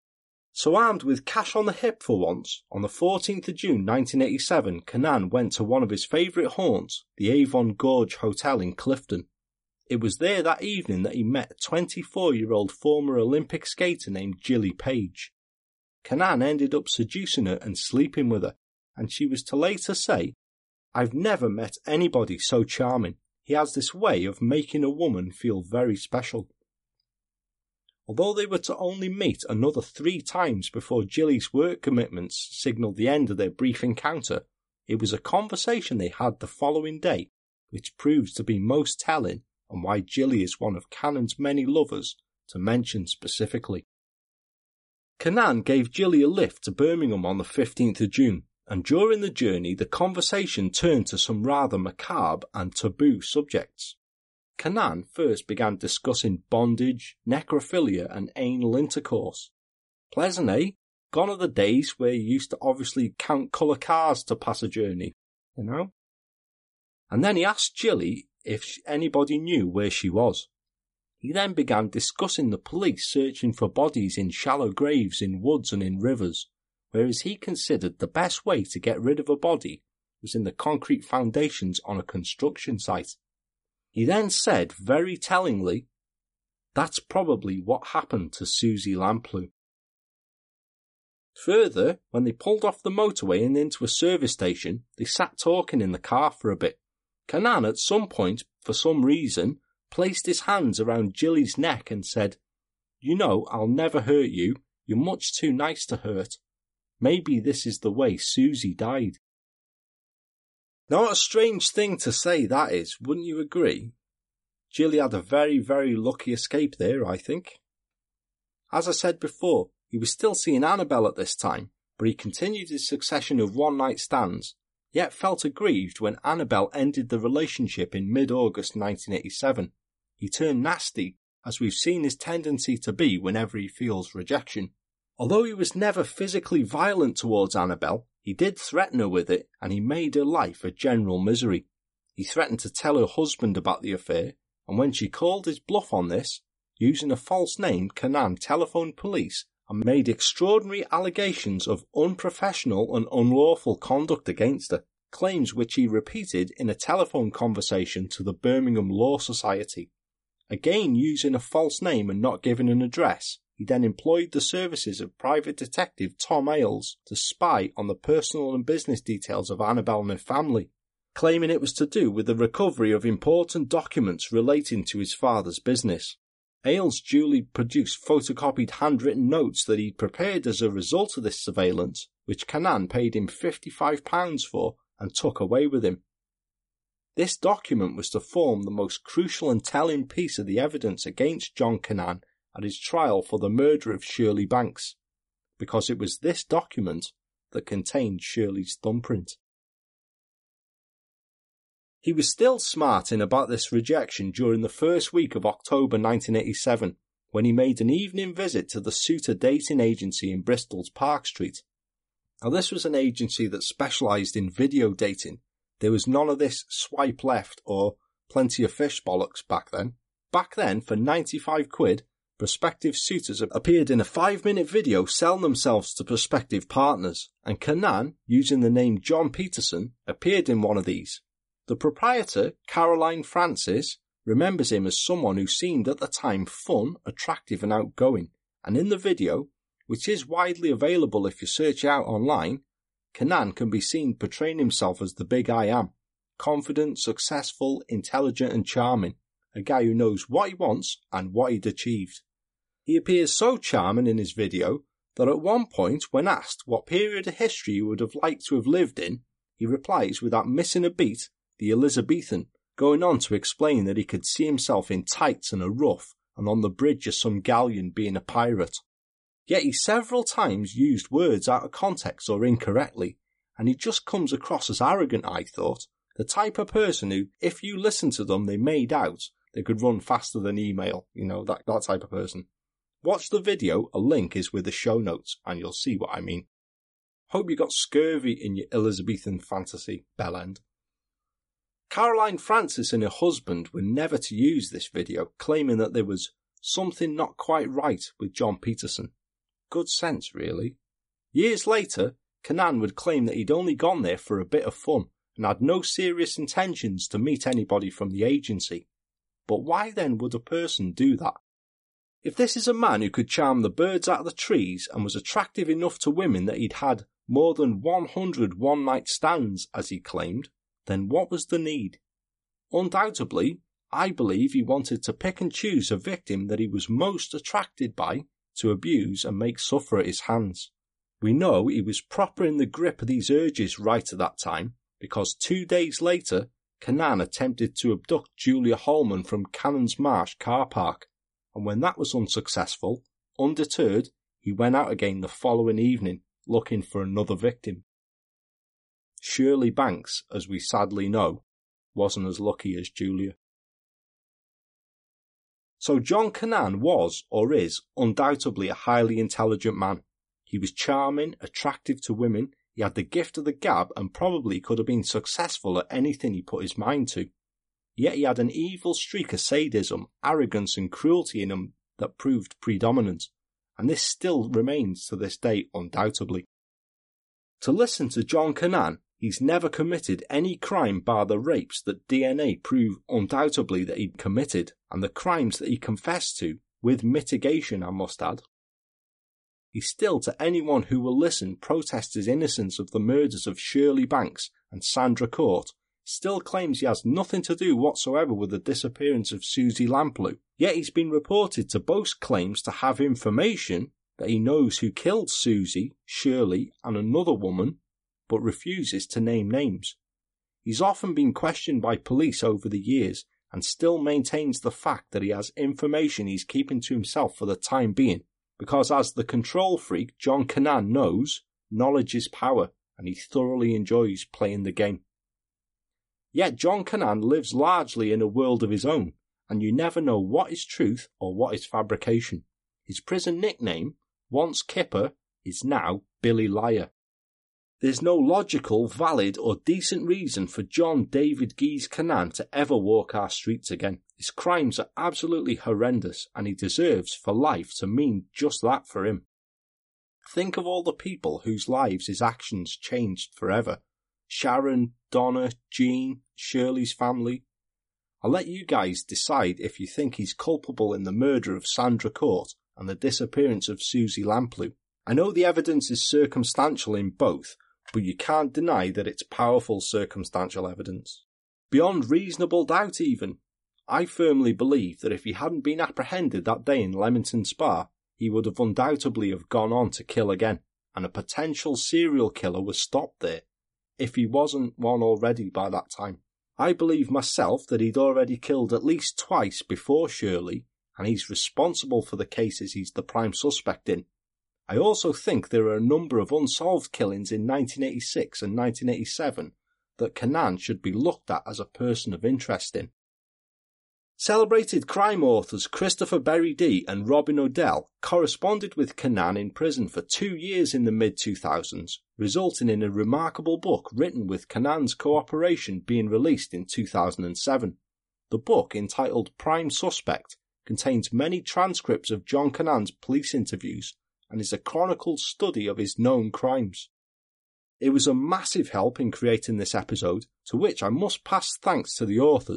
So armed with cash on the hip for once, on the fourteenth of June nineteen eighty-seven, Canaan went to one of his favourite haunts, the Avon Gorge Hotel in Clifton. It was there that evening that he met a twenty-four-year-old former Olympic skater named Jilly Page. Canaan ended up seducing her and sleeping with her, and she was to later say, "I've never met anybody so charming. He has this way of making a woman feel very special." Although they were to only meet another three times before Jilly's work commitments signalled the end of their brief encounter, it was a conversation they had the following day which proves to be most telling and why Jilly is one of Canaan's many lovers to mention specifically. Canaan gave Jilly a lift to Birmingham on the fifteenth of June. And during the journey the conversation turned to some rather macabre and taboo subjects. Canaan first began discussing bondage, necrophilia and anal intercourse. Pleasant, eh? Gone are the days where you used to obviously count colour cars to pass a journey, you know? And then he asked Jilly if anybody knew where she was. He then began discussing the police searching for bodies in shallow graves in woods and in rivers, whereas he considered the best way to get rid of a body was in the concrete foundations on a construction site. He then said, very tellingly, "That's probably what happened to Susie Lamplugh." Further, when they pulled off the motorway and into a service station, they sat talking in the car for a bit. Canaan at some point, for some reason, placed his hands around Jilly's neck and said, "You know, I'll never hurt you. You're much too nice to hurt. Maybe this is the way Susie died." Now what a strange thing to say that is, wouldn't you agree? Jilly had a very, very lucky escape there, I think. As I said before, he was still seeing Annabelle at this time, but he continued his succession of one-night stands, yet felt aggrieved when Annabelle ended the relationship in mid-August nineteen eighty-seven. He turned nasty, as we've seen his tendency to be whenever he feels rejection. Although he was never physically violent towards Annabelle, he did threaten her with it, and he made her life a general misery. He threatened to tell her husband about the affair, and when she called his bluff on this, using a false name, Canaan telephoned police and made extraordinary allegations of unprofessional and unlawful conduct against her, claims which he repeated in a telephone conversation to the Birmingham Law Society. Again using a false name and not giving an address, he then employed the services of private detective Tom Ailes to spy on the personal and business details of Annabelle and her family, claiming it was to do with the recovery of important documents relating to his father's business. Ailes duly produced photocopied handwritten notes that he'd prepared as a result of this surveillance, which Canaan paid him fifty-five pounds for and took away with him. This document was to form the most crucial and telling piece of the evidence against John Canaan at his trial for the murder of Shirley Banks, because it was this document that contained Shirley's thumbprint. He was still smarting about this rejection during the first week of October nineteen eighty-seven, when he made an evening visit to the Suitor dating agency in Bristol's Park Street. Now this was an agency that specialised in video dating. There was none of this swipe left or plenty of fish bollocks back then. Back then, for ninety-five quid, prospective suitors appeared in a five-minute video selling themselves to prospective partners, and Canaan, using the name John Peterson, appeared in one of these. The proprietor, Caroline Francis, remembers him as someone who seemed at the time fun, attractive and outgoing, and in the video, which is widely available if you search it out online, Kenan can be seen portraying himself as the big I am, confident, successful, intelligent and charming, a guy who knows what he wants and what he'd achieved. He appears so charming in his video that at one point, when asked what period of history he would have liked to have lived in, he replies without missing a beat, the Elizabethan, going on to explain that he could see himself in tights and a ruff and on the bridge of some galleon being a pirate. Yet he several times used words out of context or incorrectly, and he just comes across as arrogant, I thought, the type of person who, if you listen to them, they made out they could run faster than email, you know, that, that type of person. Watch the video, a link is with the show notes, and you'll see what I mean. Hope you got scurvy in your Elizabethan fantasy, Bellend. Caroline Francis and her husband were never to use this video, claiming that there was something not quite right with John Peterson. Good sense, really. Years later, Kenan would claim that he'd only gone there for a bit of fun and had no serious intentions to meet anybody from the agency. But why then would a person do that? If this is a man who could charm the birds out of the trees and was attractive enough to women that he'd had more than one hundred one-night stands, as he claimed, then what was the need? Undoubtedly, I believe he wanted to pick and choose a victim that he was most attracted by to abuse and make suffer at his hands. We know he was proper in the grip of these urges right at that time, because two days later, Kenan attempted to abduct Julia Holman from Cannons Marsh car park, and when that was unsuccessful, undeterred, he went out again the following evening, looking for another victim. Shirley Banks, as we sadly know, wasn't as lucky as Julia. So John Kenan was, or is, undoubtedly a highly intelligent man. He was charming, attractive to women, he had the gift of the gab and probably could have been successful at anything he put his mind to. Yet he had an evil streak of sadism, arrogance and cruelty in him that proved predominant, and this still remains to this day undoubtedly. To listen to John Kenan, he's never committed any crime bar the rapes that D N A prove undoubtedly that he'd committed, and the crimes that he confessed to, with mitigation I must add. He still, to anyone who will listen, protests his innocence of the murders of Shirley Banks and Sandra Court, still claims he has nothing to do whatsoever with the disappearance of Susie Lamplugh, yet he's been reported to boast claims to have information that he knows who killed Susie, Shirley and another woman, but refuses to name names. He's often been questioned by police over the years and still maintains the fact that he has information he's keeping to himself for the time being, because as the control freak John Kenan knows, knowledge is power and he thoroughly enjoys playing the game. Yet John Kenan lives largely in a world of his own, and you never know what is truth or what is fabrication. His prison nickname, once Kipper, is now Billy Liar. There's no logical, valid or decent reason for John David Geese Kenan to ever walk our streets again. His crimes are absolutely horrendous and he deserves for life to mean just that for him. Think of all the people whose lives his actions changed forever. Sharon, Donna, Jean, Shirley's family. I'll let you guys decide if you think he's culpable in the murder of Sandra Court and the disappearance of Susie Lamplugh. I know the evidence is circumstantial in both, but you can't deny that it's powerful circumstantial evidence. Beyond reasonable doubt even. I firmly believe that if he hadn't been apprehended that day in Leamington Spa, he would have undoubtedly have gone on to kill again, and a potential serial killer was stopped there, if he wasn't one already by that time. I believe myself that he'd already killed at least twice before Shirley, and he's responsible for the cases he's the prime suspect in. I also think there are a number of unsolved killings in nineteen eighty-six and nineteen eighty-seven that Kenan should be looked at as a person of interest in. Celebrated crime authors Christopher Berry-Dee and Robin Odell corresponded with Kenan in prison for two years in the mid two thousands, resulting in a remarkable book written with Kenan's cooperation being released in two thousand seven. The book, entitled Prime Suspect, contains many transcripts of John Kenan's police interviews and is a chronicled study of his known crimes. It was a massive help in creating this episode, to which I must pass thanks to the authors,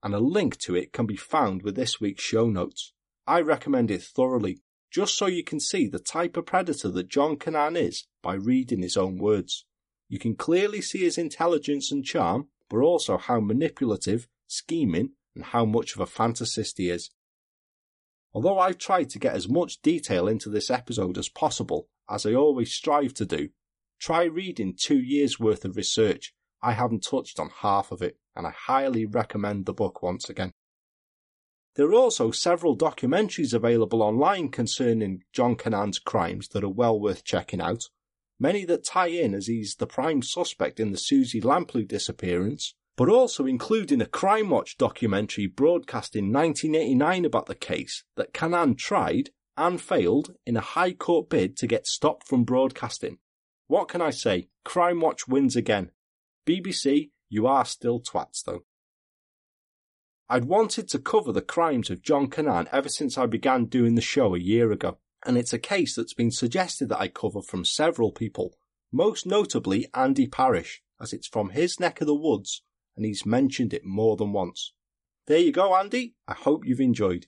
and a link to it can be found with this week's show notes. I recommend it thoroughly, just so you can see the type of predator that John Canaan is by reading his own words. You can clearly see his intelligence and charm, but also how manipulative, scheming, and how much of a fantasist he is. Although I've tried to get as much detail into this episode as possible, as I always strive to do, try reading two years worth of research. I haven't touched on half of it, and I highly recommend the book once again. There are also several documentaries available online concerning John Canaan's crimes that are well worth checking out, many that tie in as he's the prime suspect in the Susie Lamplugh disappearance, but also including a Crime Watch documentary broadcast in nineteen eighty-nine about the case that Canaan tried and failed in a High Court bid to get stopped from broadcasting. What can I say? Crime Watch wins again. B B C, you are still twats though. I'd wanted to cover the crimes of John Canaan ever since I began doing the show a year ago, and it's a case that's been suggested that I cover from several people, most notably Andy Parish, as it's from his neck of the woods, and he's mentioned it more than once. There you go, Andy. I hope you've enjoyed.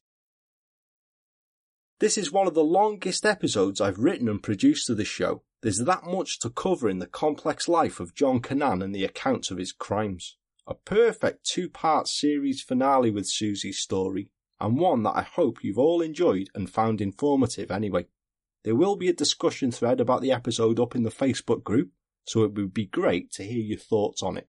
This is one of the longest episodes I've written and produced of the show. There's that much to cover in the complex life of John Canaan and the accounts of his crimes. A perfect two-part series finale with Susie's story, and one that I hope you've all enjoyed and found informative anyway. There will be a discussion thread about the episode up in the Facebook group, so it would be great to hear your thoughts on it.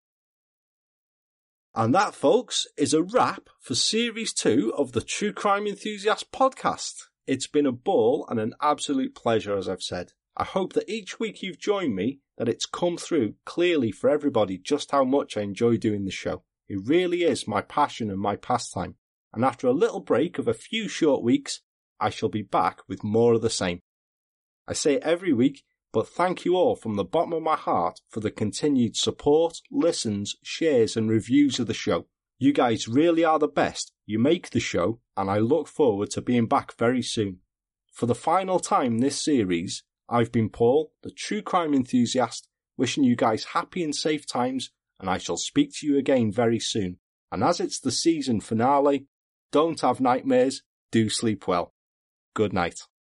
And that, folks, is a wrap for Series two of the True Crime Enthusiast podcast. It's been a ball and an absolute pleasure, as I've said. I hope that each week you've joined me, that it's come through clearly for everybody just how much I enjoy doing the show. It really is my passion and my pastime. And after a little break of a few short weeks, I shall be back with more of the same. I say it every week, but thank you all from the bottom of my heart for the continued support, listens, shares and reviews of the show. You guys really are the best. You make the show, and I look forward to being back very soon. For the final time this series, I've been Paul, the True Crime Enthusiast, wishing you guys happy and safe times, and I shall speak to you again very soon. And as it's the season finale, don't have nightmares, do sleep well. Good night.